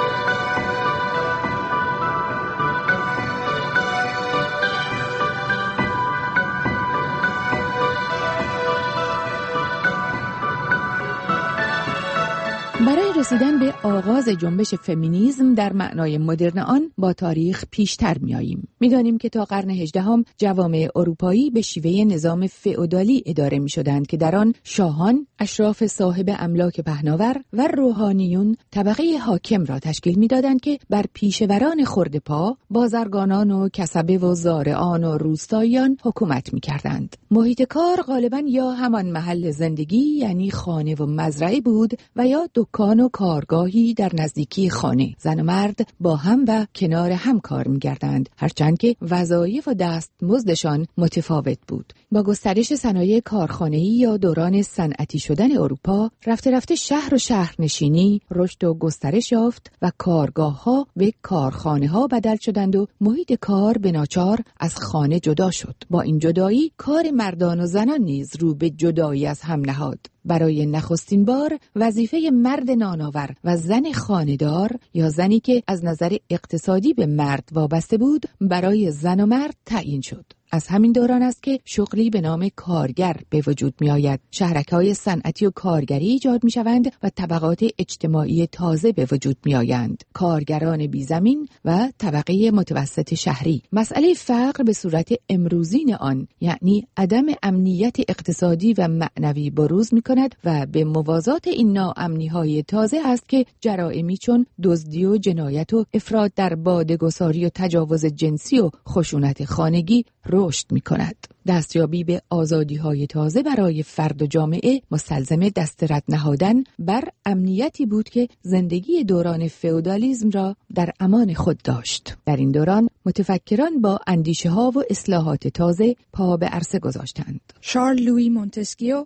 برای رسیدن به آغاز جنبش فمینیسم در معنای مدرن آن با تاریخ پیشتر میاییم. میدانیم که تا قرن 18 جوامع اروپایی به شیوه نظام فئودالی اداره میشدند که در آن شاهان، اشراف صاحب املاک پهناور و روحانیون طبقه حاکم را تشکیل میدادند که بر پیشوران خرده‌پا، بازرگانان و کسبه و زارعان و روستاییان حکومت میکردند. محیط کار غالباً یا همان محل زندگی یعنی خانه و مزرعه بود و یا دکان و کارگاهی در نزدیکی خانه. زن و مرد با هم و کنار هم کار می‌کردند، هرچند که وظایف و دستمزدشان متفاوت بود. با گسترش صنایع کارخانه‌ای یا دوران صنعتی شدن اروپا، رفته رفته شهر و شهرنشینی رشد و گسترش یافت و کارگاه‌ها به کارخانه‌ها بدل شدند و محیط کار به ناچار از خانه جدا شد. با این جدایی کار مردان و زنان نیز رو به جدایی از هم نهاد. برای نخستین بار وظیفه مرد نانآور و زن خانه‌دار یا زنی که از نظر اقتصادی به مرد وابسته بود برای زن و مرد تعیین شد. از همین دوران است که شغلی به نام کارگر به وجود می آید. شهرک‌های صنعتی و کارگری ایجاد می شوند و طبقات اجتماعی تازه به وجود می آیند. کارگران بیزمین و طبقه متوسط شهری. مسئله فقر به صورت امروزین آن یعنی عدم امنیت اقتصادی و معنوی بروز می کند و به موازات این ناامنی‌های تازه است که جرائمی چون دزدی و جنایت و افراط در باده‌گساری و تجاوز جنسی و خشونت خانگی رشد می کند. دستیابی به آزادی‌های تازه برای فرد و جامعه مستلزم دست رد نهادن بر امنیتی بود که زندگی دوران فئودالیسم را در امان خود داشت. در این دوران متفکران با اندیشه‌ها و اصلاحات تازه پا به عرصه گذاشتند. شارل لویی مونتسکیو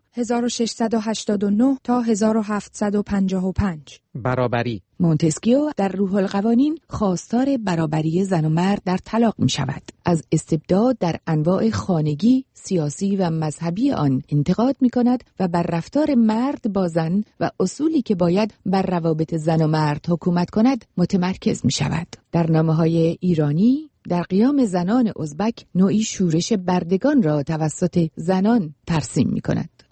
1689 تا 1755. برابری. مونتسکیو در روح القوانین خواستار برابری زن و مرد در طلاق می شود. از استبداد در انواع خانگی، سیاسی و مذهبی آن انتقاد می کند و بر رفتار مرد با زن و اصولی که باید بر روابط زن و مرد حکومت کند متمرکز می شود. در نامه‌های ایرانی در قیام زنان ازبک نوعی شورش بردگان را توسط زنان ترسیم می کند.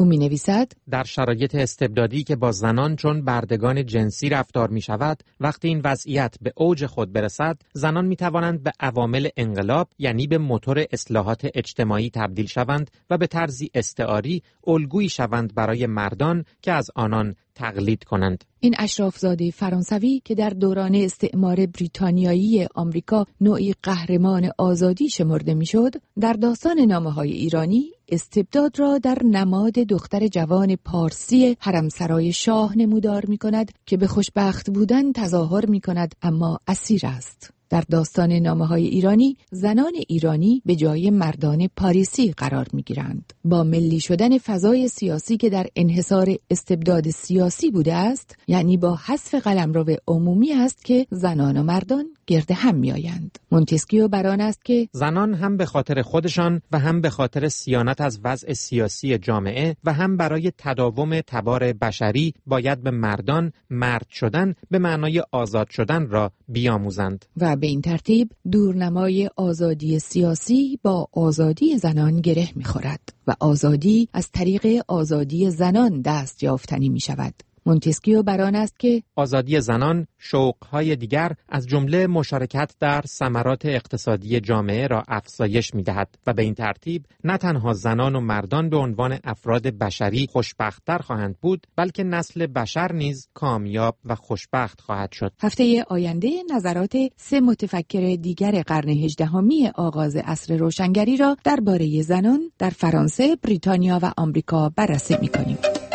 او می‌نویسد در شرایط استبدادی که با زنان چون بردگان جنسی رفتار می‌شود، وقتی این وضعیت به اوج خود برسد، زنان می‌توانند به عوامل انقلاب یعنی به موتور اصلاحات اجتماعی تبدیل شوند و به طرزی استعاری الگویی شوند برای مردان که از آنان تقلید کنند. این اشرافزاده فرانسوی که در دوران استعمار بریتانیایی آمریکا نوعی قهرمان آزادی شمرده میشد، در داستان نامه‌های ایرانی استبداد را در نماد دختر جوان پارسی حرمسرای شاه نمودار می‌کند که به خوشبخت بودن تظاهر می‌کند اما اسیر است. در داستان نامه‌های ایرانی زنان ایرانی به جای مردان پاریسی قرار می‌گیرند. با ملی شدن فضای سیاسی که در انحصار استبداد سیاسی بوده است، یعنی با حذف قلمرو عمومی است که زنان و مردان گرد هم می‌آیند. مونتسکیو بر آن است که زنان هم به خاطر خودشان و هم به خاطر صیانت از وضع سیاسی جامعه و هم برای تداوم تبار بشری باید به مردان مرد شدن به معنای آزاد شدن را بیاموزند. و به این ترتیب دورنمای آزادی سیاسی با آزادی زنان گره می‌خورد و آزادی از طریق آزادی زنان دست یافتنی می‌شود. مونتسکیو بر آن است که آزادی زنان شوق‌های دیگر از جمله مشارکت در ثمرات اقتصادی جامعه را افزایش می‌دهد و به این ترتیب نه تنها زنان و مردان به عنوان افراد بشری خوشبخت‌تر خواهند بود، بلکه نسل بشر نیز کامیاب و خوشبخت خواهد شد. هفته آینده نظرات 3 متفکر دیگر قرن 18 آغاز عصر روشنگری را درباره زنان در فرانسه، بریتانیا و آمریکا بررسی می‌کنیم.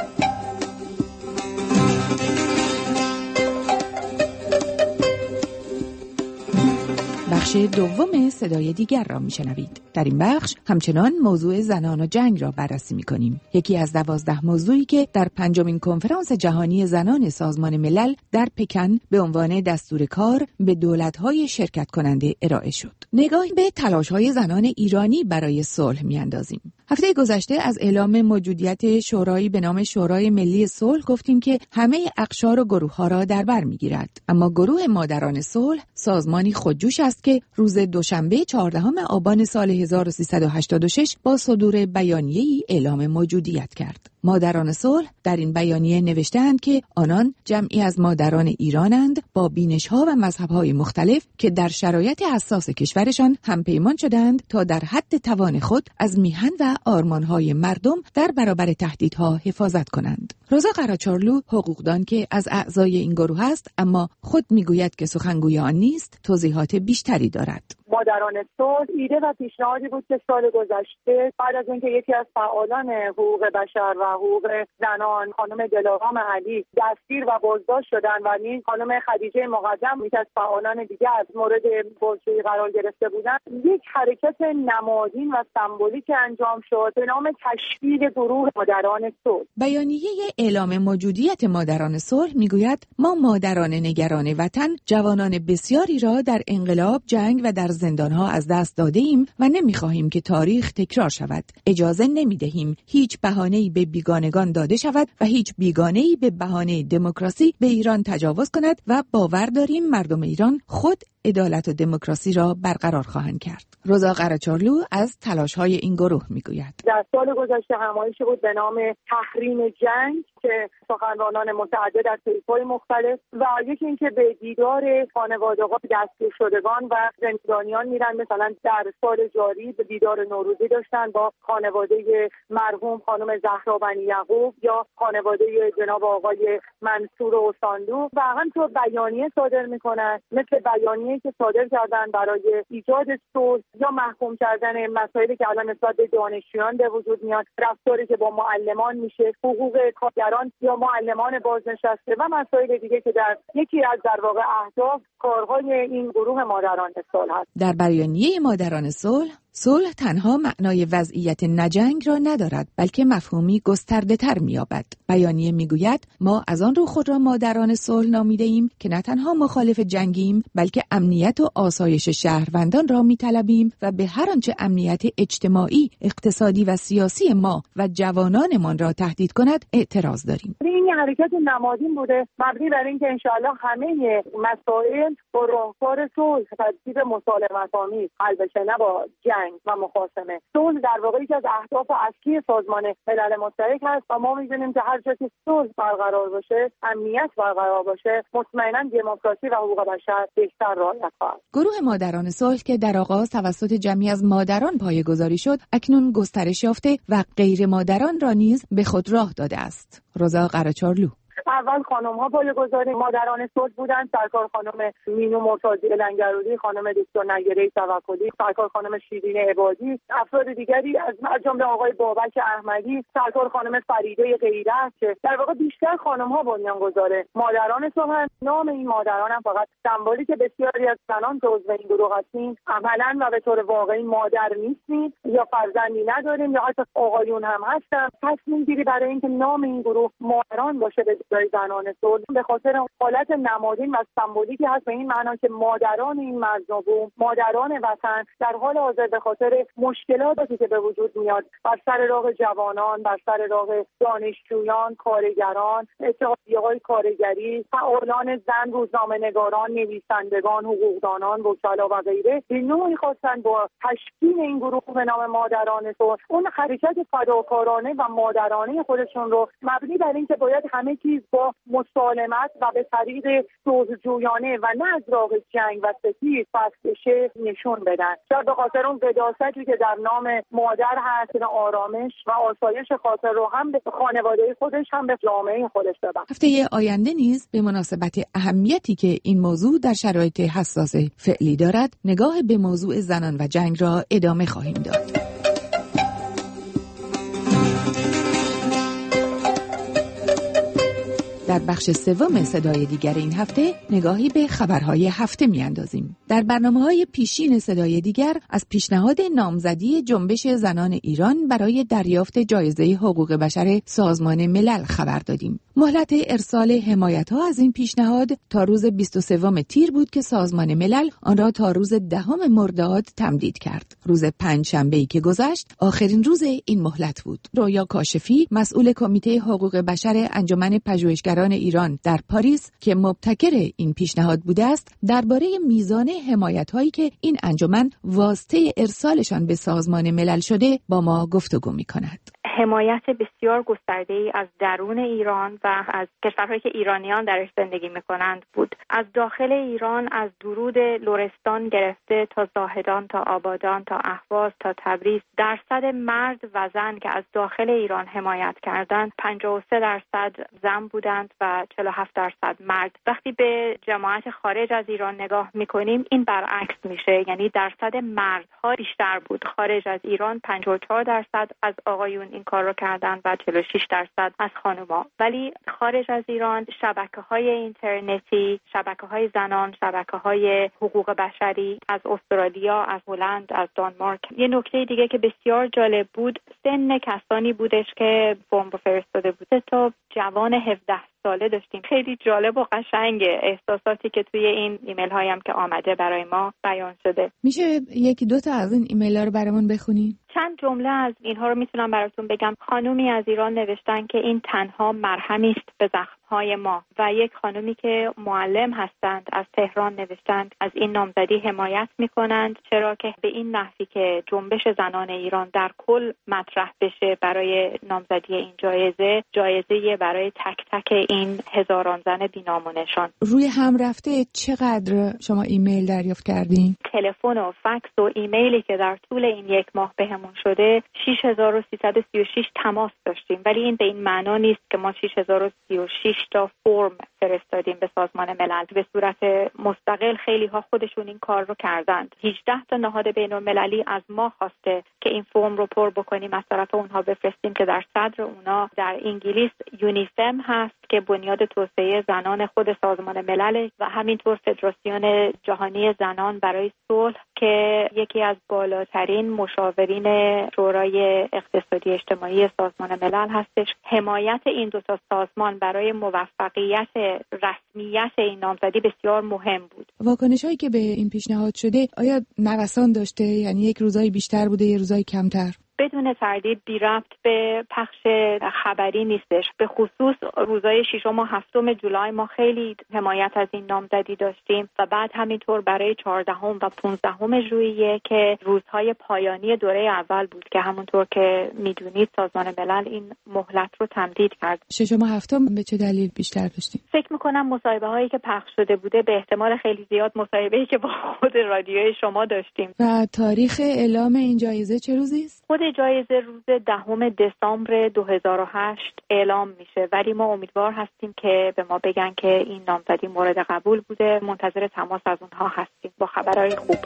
بخش دوم صدای دیگر را میشنوید. در این بخش همچنان موضوع زنان و جنگ را بررسی میکنیم. یکی از 12 موضوعی که در 5مین کنفرانس جهانی زنان سازمان ملل در پکن به عنوان دستور کار به دولت‌های شرکت کننده ارائه شد. نگاهی به تلاش‌های زنان ایرانی برای صلح میاندازیم. هفته گذشته از اعلام موجودیت شورایی به نام شورای ملی صلح گفتیم که همه اقشار و گروه‌ها را در بر می‌گیرد. اما گروه مادران صلح سازمانی خودجوش است که روز دوشنبه 14 آبان سال 1386 با صدور بیانیه‌ای اعلام موجودیت کرد. مادران صلح در این بیانیه نوشته‌اند که آنان جمعی از مادران ایرانند با بینش‌ها و مذهب‌های مختلف که در شرایط حساس کشورشان همپیمان شدند تا در حد توان خود از میهن و آرمان‌های مردم در برابر تهدیدها حفاظت کنند. روزا قراچارلو، حقوقدان که از اعضای این گروه است اما خود میگوید که سخنگوی آن نیست، توضیحات بیشتری دارد. مادران صلح ایده و پیشنهادی بود که سال گذشته بعد از اینکه یکی از فعالان حقوق بشر و حقوق زنان خانم دلارام علی دستگیر و بازداشت شدن و نیز خانم خدیجه مقدم یکی از فعالان دیگر از مورد بازجویی قرار گرفته بودند، یک حرکت نمادین و سمبولیک انجام شد به نام تشکیل گروه مادران صلح. بیانیه اعلام موجودیت مادران صلح میگوید ما مادران نگران وطن جوانان بسیاری را در انقلاب، جنگ و در زندانها از دست داده ایم و نمیخواهیم که تاریخ تکرار شود. اجازه نمیدهیم هیچ بهانه‌ای به بیگانگان داده شود و هیچ بیگانه‌ای به بهانه دموکراسی به ایران تجاوز کند و باور داریم مردم ایران خود عدالت و دموکراسی را برقرار خواهند کرد. روزا قراچارلو از تلاش‌های این گروه میگوید. در سال گذشته همایشی بود به نام تحریم جنگ که سخنرانان متعدد از طیف‌های مختلف و یکی اینکه به دیدار خانواده‌ها دستگیر شدگان و زندانیان میرن. مثلا در سال جاری به دیدار نوروزی داشتن با خانواده مرحوم خانم زهرا بنی یعقوب یا خانواده جناب آقای منصور اوساندو و همینطور بیانیه صادر میکنن، مثل بیانیه که صادر کردن برای ایجاد صلح یا محکوم کردن مسائلی که الان نسبت به دانشجویان به وجود میاد، رفتاری که با معلمان میشه، حقوق کارگران یا معلمان بازنشسته و مسائل دیگه که یکی از در واقع اهداف کارهای این گروه مادران صلح هست. در بیانیه مادران صلح تنها معنای وضعیت نجنگ را ندارد بلکه مفهومی گسترده تر می‌یابد. بیانیه میگوید ما از آن رو خود را مادران صلح نامیده ایم که نه تنها مخالف جنگیم بلکه امنیت و آسایش شهروندان را می‌طلبیم و به هر آنچه امنیت اجتماعی، اقتصادی و سیاسی ما و جوانانمان را تهدید کند اعتراض داریم. این حرکت نمادین بوده مبنی بر اینکه انشاءالله همه مسائل با راهکار صلح تدبیر مسالمت‌آمیز حل بشه، نه با جنگ. جنگ و مخاصمه. صلح در واقع یکی از اهداف اصلی سازمان ملل متحد هست و ما می‌دونیم که هر جا که صلح برقرار باشه، امنیت برقرار باشه، مطمئناً دموکراسی و حقوق بشر بهتر رعایت خواهد. گروه مادران صلح که در آغاز توسط جمعی از مادران پایه‌گذاری شد، اکنون گسترش یافته و غیر مادران را نیز به خود راه داده است. روزا قراچارلو: اول خانم‌ها پایه‌گذاری مادران صلح بودند. سرکار خانم مینو مرتضی لنگرودی، خانم دکتر نگره توکلی، سرکار خانم شیرین عبادی، افراد دیگری از جمله آقای بابک احمدی، سرکار خانم فریده غیرت که در واقع بیشتر خانم‌ها بنیانگذار مادران صلح. نام این مادران هم فقط سمبولی که بسیاری از زنان که عضو این گروه هستیم عملاً و به طور واقعی مادر نیستیم یا فرزندی نداریم یا حتی آقایون هم هستن. تصمیم گیری برای اینکه نام این گروه مادران باشه برای زنان صلح به خاطر حالت نمادین و سمبولیکی هست، به این معنا که مادران این مظلوم، مادران وطن در حال حاضر به خاطر مشکلاتی که به وجود میاد بر سر راه جوانان، بر سر راه دانشجویان، کارگران، اتحادیه‌های کارگری، فعالان زن، روزنامه‌نگاران، نویسندگان، حقوقدانان، وکلا و غیره به نوعی خواستن با تشکیل این گروه به نام مادران صلح اون حرکت فداکارانه و مادرانه خودشون رو مبنی بر اینکه باید همه چیز با مسالمت و به طریق صلح‌جویانه و نه از راه جنگ و ستیز فصل بشه نشون بدن. شاید به خاطر اون قداستی که در نام مادر هست، آرامش و آسایش خاطر رو هم به خانواده خودش هم به جامعه خودش بده. هفته آینده نیز به مناسبت اهمیتی که این موضوع در شرایط حساس فعلی دارد، نگاه به موضوع زنان و جنگ را ادامه خواهیم داد. در بخش سوم صدای دیگر این هفته نگاهی به خبرهای هفته میاندازیم. در برنامه‌های پیشین صدای دیگر از پیشنهاد نامزدی جنبش زنان ایران برای دریافت جایزه حقوق بشر سازمان ملل خبر دادیم. مهلت ارسال حمایت‌ها از این پیشنهاد تا روز 23 تیر بود که سازمان ملل آن را تا روز 10 مرداد تمدید کرد. روز پنجشنبه‌ای که گذشت آخرین روز این مهلت بود. رویا کاشفی، مسئول کمیته حقوق بشر انجمن پژوهشگران ایران در پاریس که مبتکر این پیشنهاد بوده است، درباره میزان حمایت‌هایی که این انجمن واسطه ارسالشان به سازمان ملل شده با ما گفتگو می‌کند. حمایت بسیار گسترده‌ای از درون ایران و از کشورهایی که ایرانیان درش زندگی می‌کنند بود. از داخل ایران، از درود لرستان گرفته تا زاهدان، تا آبادان، تا اهواز، تا تبریز، درصد مرد و زن که از داخل ایران حمایت کردند 53% زن بودند و 47% مرد. وقتی به جماعت خارج از ایران نگاه می‌کنیم این برعکس میشه، یعنی درصد مردها بیشتر بود. خارج از ایران 54% از آقایون این کار رو کردن و 46% از خانوما. ولی خارج از ایران شبکه‌های اینترنتی، شبکه‌های زنان، شبکه‌های حقوق بشری از استرالیا، از هلند، از دانمارک. یه نکته دیگه که بسیار جالب بود، سن کسانی بودش که فرم فرستاده بود. تا جوان 17 ساله داشتیم. خیلی جالب و قشنگه احساساتی که توی این ایمیل هایم که آمده برای ما بیان شده. میشه یکی دو تا از این ایمیل ها رو برامون بخونی؟ چند جمله از اینها رو میتونم براتون بگم. خانومی از ایران نوشتن که این تنها مرهمی است به زخم‌های ما و یک خانومی که معلم هستند از تهران نوشتند از این نامزدی حمایت میکنند، چرا که به این نحوی که جنبش زنان ایران در کل مطرح بشه برای نامزدی این جایزه برای تک تک این هزاران زن بی‌نام و نشان. روی هم رفته چقدر شما ایمیل دریافت کردین؟ تلفن و فکس و ایمیلی که در طول این یک ماه بهمون شده 6336 تماس داشتیم، ولی این به این معنا نیست که ما 6036 تا فرم فرستادیم به سازمان ملل. به صورت مستقل خیلی ها خودشون این کار رو کردند. 18 تا نهاد بین‌المللی از ما خواسته که این فرم رو پر بکنیم، از طرف اونها بفرستیم که در صدر اونا در انگلیس یونیفم هست که بنیاد توسعه زنان خود سازمان ملل و همینطور فدراسیون جهانی زنان برای صلح که یکی از بالاترین مشاورین شورای اقتصادی اجتماعی سازمان ملل هستش. حمایت این دو تا سازمان برای موفقیت رسمیت این نامزدی بسیار مهم بود. واکنش‌هایی که به این پیشنهاد شده آیا نوسان داشته؟ یعنی یک روزای بیشتر بوده، یک روزای کمتر؟ بدون تردید بی ربط به پخش خبری نیستش. به خصوص روزهای 6 و 7 جولای ما خیلی حمایت از این نامزدی داشتیم و بعد همینطور برای 14 و 15 ژوئیه که روزهای پایانی دوره اول بود که همونطور که میدونید سازمان ملل این مهلت رو تمدید کرد. 6 و 7 به چه دلیل بیشتر داشتیم؟ فکر میکنم مصاحبه هایی که پخش شده بوده به احتمال خیلی زیاد مصاحبه‌ای که با خود رادیوی شما داشتیم. و تاریخ اعلام این جایزه چه روزی است؟ خود جایزه روز 10 دسامبر 2008 اعلام میشه، ولی ما امیدوار هستیم که به ما بگن که این نامزدی مورد قبول بوده. منتظر تماس از اونها هستیم با خبرهای خوب.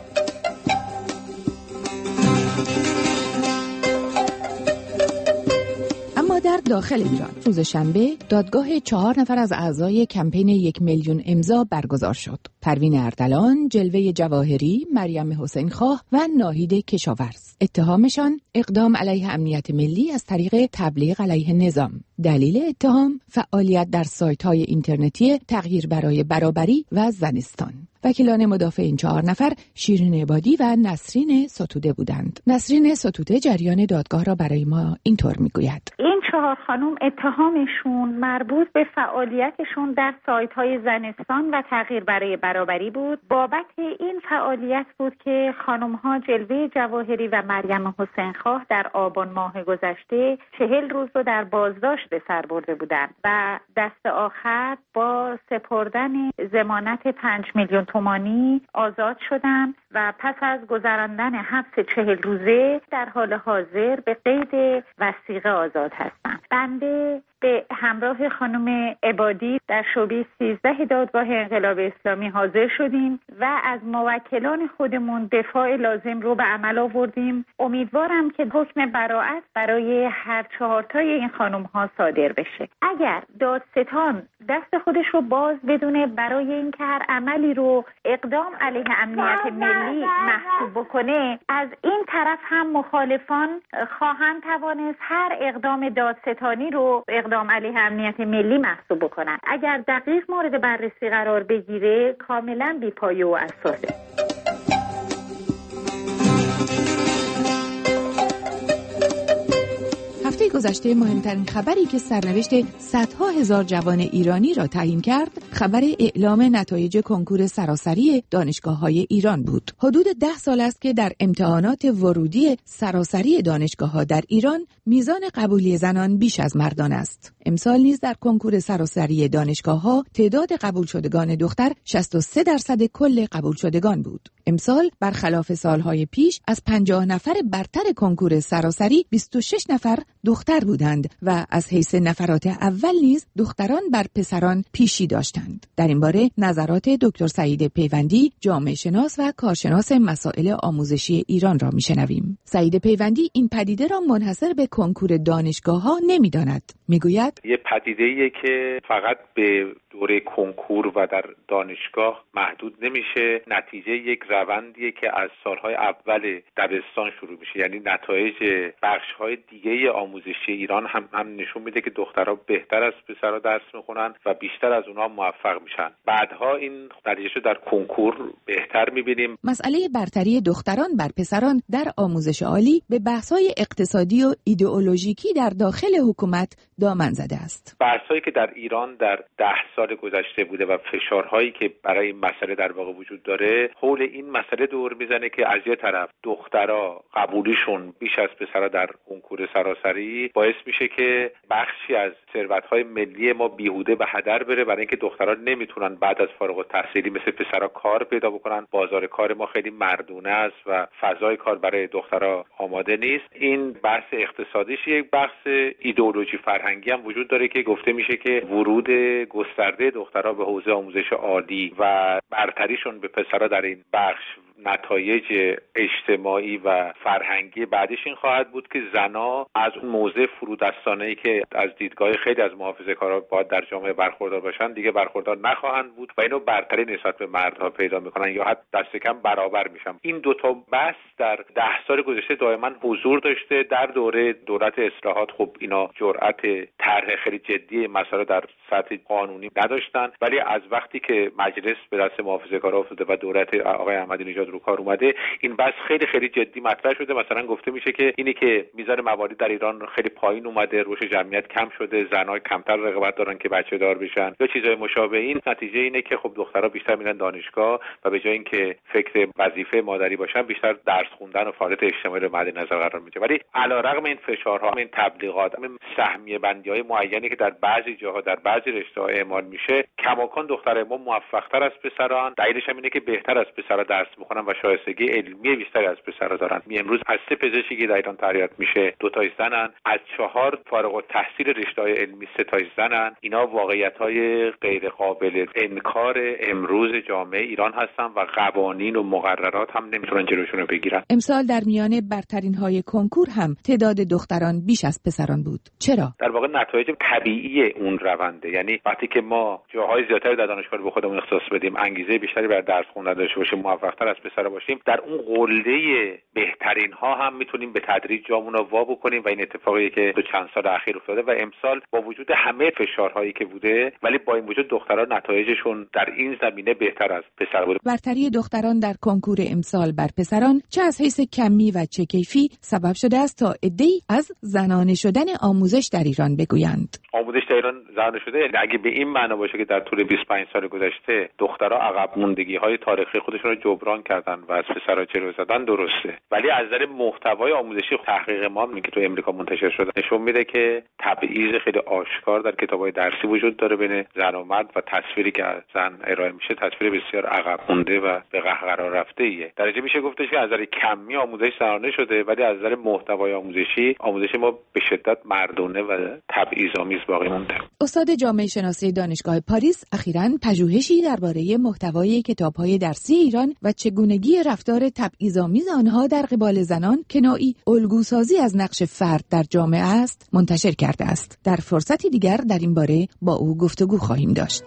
اما در داخل ایران روز شنبه دادگاه 4 نفر از اعضای کمپین 1 میلیون امضا برگزار شد. پروین اردلان، جلوه جواهری، مریم حسینخواه و ناهید کشاورز. اتهامشان اقدام علیه امنیت ملی از طریق تبلیغ علیه نظام. دلیل اتهام فعالیت در سایت‌های اینترنتی تغییر برای برابری و زنستان. وکیلان مدافع این 4 نفر شیرین عبادی و نسرین ستوده بودند. نسرین ستوده جریان دادگاه را برای ما اینطور میگوید. این 4 خانم اتهامشون مربوط به فعالیتشون در سایت‌های زنستان و تغییر برای برابری بود. بابت این فعالیت بود که خانم‌ها جلوه جواهری و مریم حسینخواه در آبان ماه گذشته 40 روز رو در بازداشت به سر برده بودند و دست آخر با سپردن ضمانت 5 میلیون تومانی آزاد شدند و پس از گذراندن حبس 40 روزه در حال حاضر به قید وثیقه آزاد هستند. بنده به همراه خانم عبادی در شعبه 13 دادگاه انقلاب اسلامی حاضر شدیم و از موکلان خودمون دفاع لازم رو به عمل آوردیم. امیدوارم که حکم براءت برای هر 4 تای این خانم ها صادر بشه. اگر دادستان دست خودش رو باز بدونه برای اینکه هر عملی رو اقدام علیه امنیت ملی محسوب بکنه، از این طرف هم مخالفان خواهند توانست هر اقدام دادستانی رو اقدام علیه امنیت ملی محسوب بکنن. اگر دقیق مورد بررسی قرار بگیره کاملا بی‌پایه و اساسه. هفته گذشته مهمترین خبری که سرنوشت صدها هزار جوان ایرانی را تعیین کرد، خبر اعلام نتایج کنکور سراسری دانشگاه‌های ایران بود. حدود 10 سال است که در امتحانات ورودی سراسری دانشگاه‌ها در ایران میزان قبولی زنان بیش از مردان است. امسال نیز در کنکور سراسری دانشگاه‌ها تعداد قبول شدگان دختر 63% کل قبول شدگان بود. امسال برخلاف سالهای پیش از 50 نفر برتر کنکور سراسری 26 نفر دختر بودند و از حیث نفرات اول نیز دختران بر پسران پیشی داشتند. در این باره نظرات دکتر سعید پیوندی، جامعه شناس و کارشناس مسائل آموزشی ایران را میشنویم. سعید پیوندی این پدیده را منحصر به کنکور دانشگاه‌ها نمی‌داند. میگوید یه پدیده‌ایه که فقط به دوره کنکور و در دانشگاه محدود نمیشه، نتیجه یک روندیه که از سالهای اول دبستان شروع میشه. یعنی نتایج بخش‌های دیگه آموزشی ایران هم نشون میده که دخترها بهتر از پسرها درس میخونن و بیشتر از اونها موفق میشن. بعدها این نتیجه‌شو در کنکور بهتر میبینیم. مسئله برتری دختران بر پسران در آموزش عالی به بحث‌های اقتصادی و ایدئولوژیکی در داخل حکومت دامن زده است. بحث‌هایی که در ایران در 10 سال گذشته بوده و فشارهایی که برای این مسئله در واقع وجود داره، حول این مسئله دور میزنه که از یه طرف دخترها قبولیشون بیش از پسرها در کنکور سراسری باعث میشه که بخشی از ثروت‌های ملی ما بیهوده به هدر بره، برای اینکه دخترها نمیتونن بعد از فارغ التحصیلی مثل پسرها کار پیدا بکنن. بازار کار ما خیلی مردونه است و فضای کار برای دخترها آماده نیست. این بحث اقتصادیش یک بحث ایدئولوژی فرهنگی هم وجود داره که گفته میشه که ورود گسترده دخترها به حوزه آموزش عالی و برتریشون به پسرها در این بخش نتایج اجتماعی و فرهنگی بعدش این خواهد بود که زنها از اون موضع فرودستانه‌ای که از دیدگاه خیلی از محافظه‌کارا باید در جامعه برخوردار باشن دیگه برخوردار نخواهند بود و اینو برتری نسبت به مردها پیدا میکنن یا حتی دست کم برابر میشن. این دو تا بحث در 10 سال گذشته دائما حضور داشته. در دوره دولت اصلاحات خب اینا جرأت طرح خیلی جدی مسائل در سطح قانونی نداشتن، ولی از وقتی که مجلس به دست محافظه‌کارا افتاده و دولت آقای احمدی نژاد رو کار اومده، این بحث خیلی خیلی جدی مطرح شده. مثلا گفته میشه که اینی که میزان موالید در ایران خیلی پایین اومده، رشد جمعیت کم شده، زن‌ها کمتر رقابت دارن که بچه دار بشن یا چیزای مشابه این. نتیجه اینه که خب دخترها بیشتر میرن دانشگاه و به جای اینکه فکر وظیفه مادری باشن بیشتر درس خوندن و فعالیت اجتماعی رو مد نظر قرار میده. ولی علیرغم این فشارها، این تبلیغات، این سهمیه بندی‌های معینی که در بعضی جاها در بعضی رشته‌ها اعمال میشه، کماکان دخترای ما موفق‌تر از پسران. دلیلش هم اینه که بهتر از پسرا درس میخونن و شایستگی علمی بیشتری از پسرا دارن. امروز از 3 پزشکی که در ایران تربیت میشه 2 تاش زنن، از 4 فارغ التحصیل رشته‌های علمی 3 تاش زنن. اینا واقعیت‌های غیر قابل انکار امروز جامعه ایران هستن و قوانین و مقررات هم نمیتونن جلوشون رو بگیرن. امسال در میان برترین‌های کنکور هم تعداد دختران بیش از پسران بود. چرا؟ در واقع نتایج طبیعی اون رونده. یعنی وقتی که ما جاهای زیادتری در دانشگاه به خودمون اختصاص بدیم، انگیزه بیشتری برای درس خوندن داشته باشیم، موفق‌تر از پسرا باشیم، در اون قله بهترین ها هم میتونیم به تدریج جامون رو وا بکنیم و این اتفاقی که تو چند سال اخیر افتاده و امسال با وجود همه فشارهایی که بوده، ولی با این وجود دخترها نتایجشون در این زمینه بهتر از پسر بوده. برتری دختران در کنکور امسال بر پسران چه از حیث کمی و چه کیفی سبب شده است تا عده‌ای از زنانه شدن آموزش در ایران بگویند. آموزش در ایران زنانه شده، اگه به این معنا باشه که در طول 25 سال گذشته دخترها عقب موندگی‌های تاریخی خودشون رو جبران کردن و از پسرها جلو زدن، درسته. ولی از نظر محتوای آموزشی تحقیق ما که تو امریکا منتشر شده نشون میده که تبعیض خیلی آشکار در کتاب‌های درسی وجود داره بین زن و مرد و تصویری که از زن ارائه میشه تصویر بسیار عقب مونده و به قهقرا رفته‌ایه. در نتیجه میشه گفتش که از نظر کمی آموزش زنانه شده، ولی از نظر محتوای آموزش ما به شدت مردانه و تبعیض‌آمیز باقی مونده. استاد جامعه شناسی دانشگاه پاریس اخیراً پژوهشی درباره محتوای کتاب‌های درسی ایران و چگونگی رفتار تبعیض‌آمیز آنها در قبال زنان که نوعی الگوسازی از نقش فرد در جامعه است منتشر کرده است. در فرصتی دیگر در این باره با او گفتگو خواهیم داشت.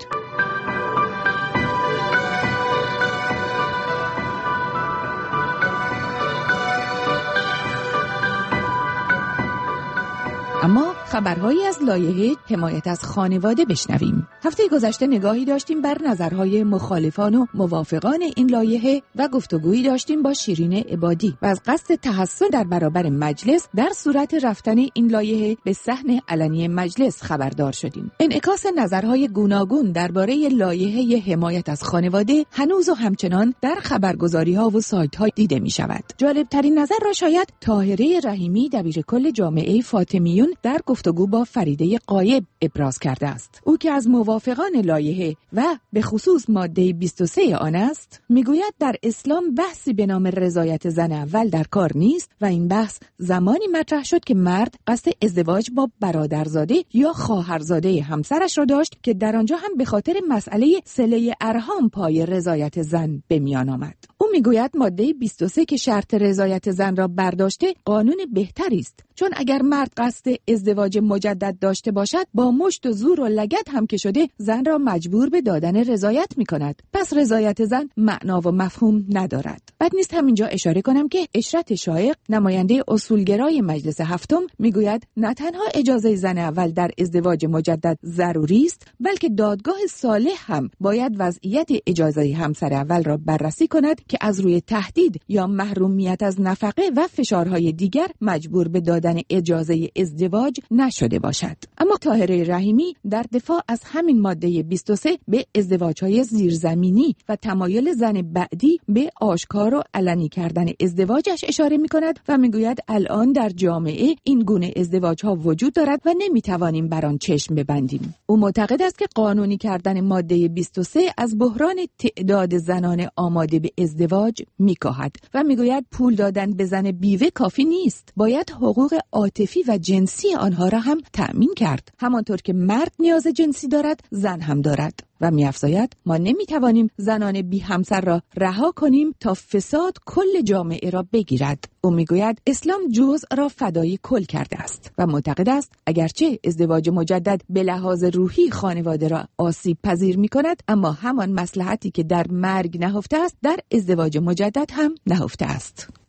اما خبرهایی از لایحه حمایت از خانواده بشنویم. هفته گذشته نگاهی داشتیم بر نظرهای مخالفان و موافقان این لایحه و گفتگویی داشتیم با شیرین عبادی و از قصد تحصن در برابر مجلس در صورت رفتن این لایحه به صحن علنی مجلس خبردار شدیم. انعکاس نظرهای گوناگون درباره لایحه حمایت از خانواده هنوز و همچنان در خبرگزاری‌ها و سایت‌ها دیده می‌شود. جالب‌ترین نظر را شاید طاهره رحیمی دبیرکل جامعه فاطمیون در گفتگو با فریده غایب ابراز کرده است. او که از موافقان لایحه و به خصوص ماده 23 آن است، میگوید در اسلام بحثی به نام رضایت زن اول در کار نیست و این بحث زمانی مطرح شد که مرد قصد ازدواج با برادرزاده یا خواهرزاده همسرش را داشت که در آنجا هم به خاطر مسئله صله ارحام پای رضایت زن به میان آمد. او میگوید ماده 23 که شرط رضایت زن را برداشته قانون بهتری است، چون اگر مرد قصد ازدواج مجدد داشته باشد با مشت و زور و لگد هم که شده زن را مجبور به دادن رضایت می‌کند. پس رضایت زن معنا و مفهوم ندارد. بد نیست همینجا اشاره کنم که اشرت شایق نماینده اصولگرای مجلس هفتم میگوید نه تنها اجازه زن اول در ازدواج مجدد ضروری است، بلکه دادگاه صالح هم باید وضعیت اجازه همسر اول را بررسی کند که از روی تهدید یا محرومیت از نفقه و فشارهای دیگر مجبور به دادن اجازه ازدواج نشده باشد. اما طاهره رحیمی در دفاع از همین ماده 23 به ازدواج‌های زیرزمینی و تمایل زن بعدی به آشکار و علنی کردن ازدواجش اشاره می‌کند و میگوید الان در جامعه این گونه ازدواج‌ها وجود دارد و نمی‌توانیم بر آن چشم ببندیم. او معتقد است که قانونی کردن ماده 23 از بحران تعداد زنان آماده به ازدواج می‌کاهد و میگوید پول دادن به زن بیوه کافی نیست، باید حقوق عاطفی و جنسی آنها را هم تأمین کرد. همانطور که مرد نیاز جنسی دارد، زن هم دارد. و می‌افزاید ما نمی‌توانیم زنان بی همسر را رها کنیم تا فساد کل جامعه را بگیرد. او میگوید اسلام جزء را فدای کل کرده است و معتقد است اگرچه ازدواج مجدد به لحاظ روحی خانواده را آسیب پذیر می‌کند، اما همان مصلحتی که در مرگ نهفته است در ازدواج مجدد هم نهفته است.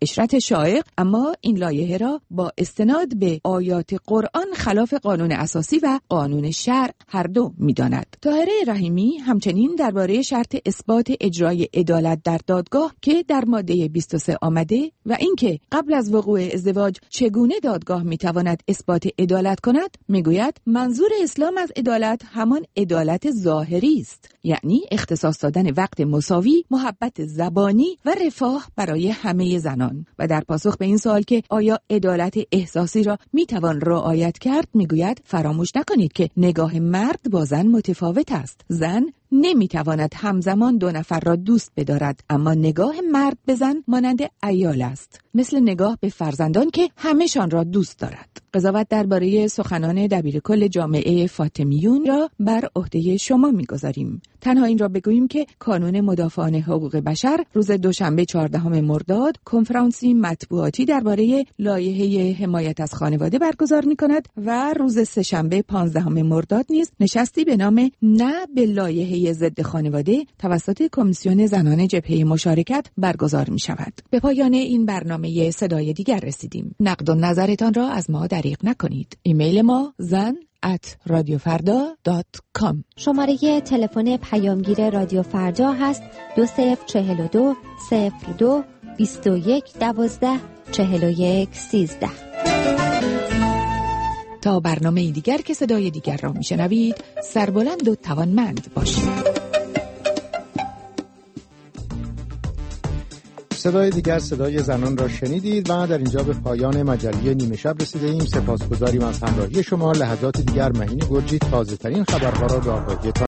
اشرت شایق، اما این لایحه را با استناد به آیات قرآن خلاف قانون اساسی و قانون شرع هر دو می‌داند. طاهره رحیمی همچنین درباره شرط اثبات اجرای عدالت در دادگاه که در ماده 23 آمده و اینکه قبل از وقوع ازدواج چگونه دادگاه می‌تواند اثبات عدالت کند، میگوید منظور اسلام از عدالت همان عدالت ظاهری است، یعنی اختصاص دادن وقت مساوی، محبت زبانی و رفاه برای همه زنان. و در پاسخ به این سوال که آیا عدالت احساسی را میتوان رعایت کرد، میگوید فراموش نکنید که نگاه مرد با زن متفاوت است. زن نمیتواند همزمان دو نفر را دوست بدارد، اما نگاه مرد به زن مانند عیال است، مثل نگاه به فرزندان که همه‌شان را دوست دارد. قضاوت درباره سخنان دبیرکل جامعه فاطمیون را بر عهده شما میگذاریم. تنها این را بگوییم که کانون مدافعان حقوق بشر روز دوشنبه 14 مرداد کنفرانسی مطبوعاتی درباره لایحه حمایت از خانواده برگزار می‌کند و روز سه‌شنبه 15 مرداد نیز نشستی به نام نه به لایحه ضد خانواده توسط کمیسیون زنان جبهه مشارکت برگزار می‌شود. به پایان این برنامه صدای دیگر رسیدیم. نقد و نظرتان را از ما دریغ نکنید. ایمیل ما zan@radiofarda.com. شماره تلفن پیامگیر رادیو فردا هست 2042 02 21 12 41 13. تا برنامه دیگر که صدای دیگر را میشنوید، سربلند و توانمند باشید. صدای دیگر صدای زنان را شنیدید و در اینجا به پایان مجله نیمه شب رسیده ایم. سپاسگزاریم از همراهی شما. لحظات دیگر مهین گرجی تازه ترین خبرها را به آگاهیتان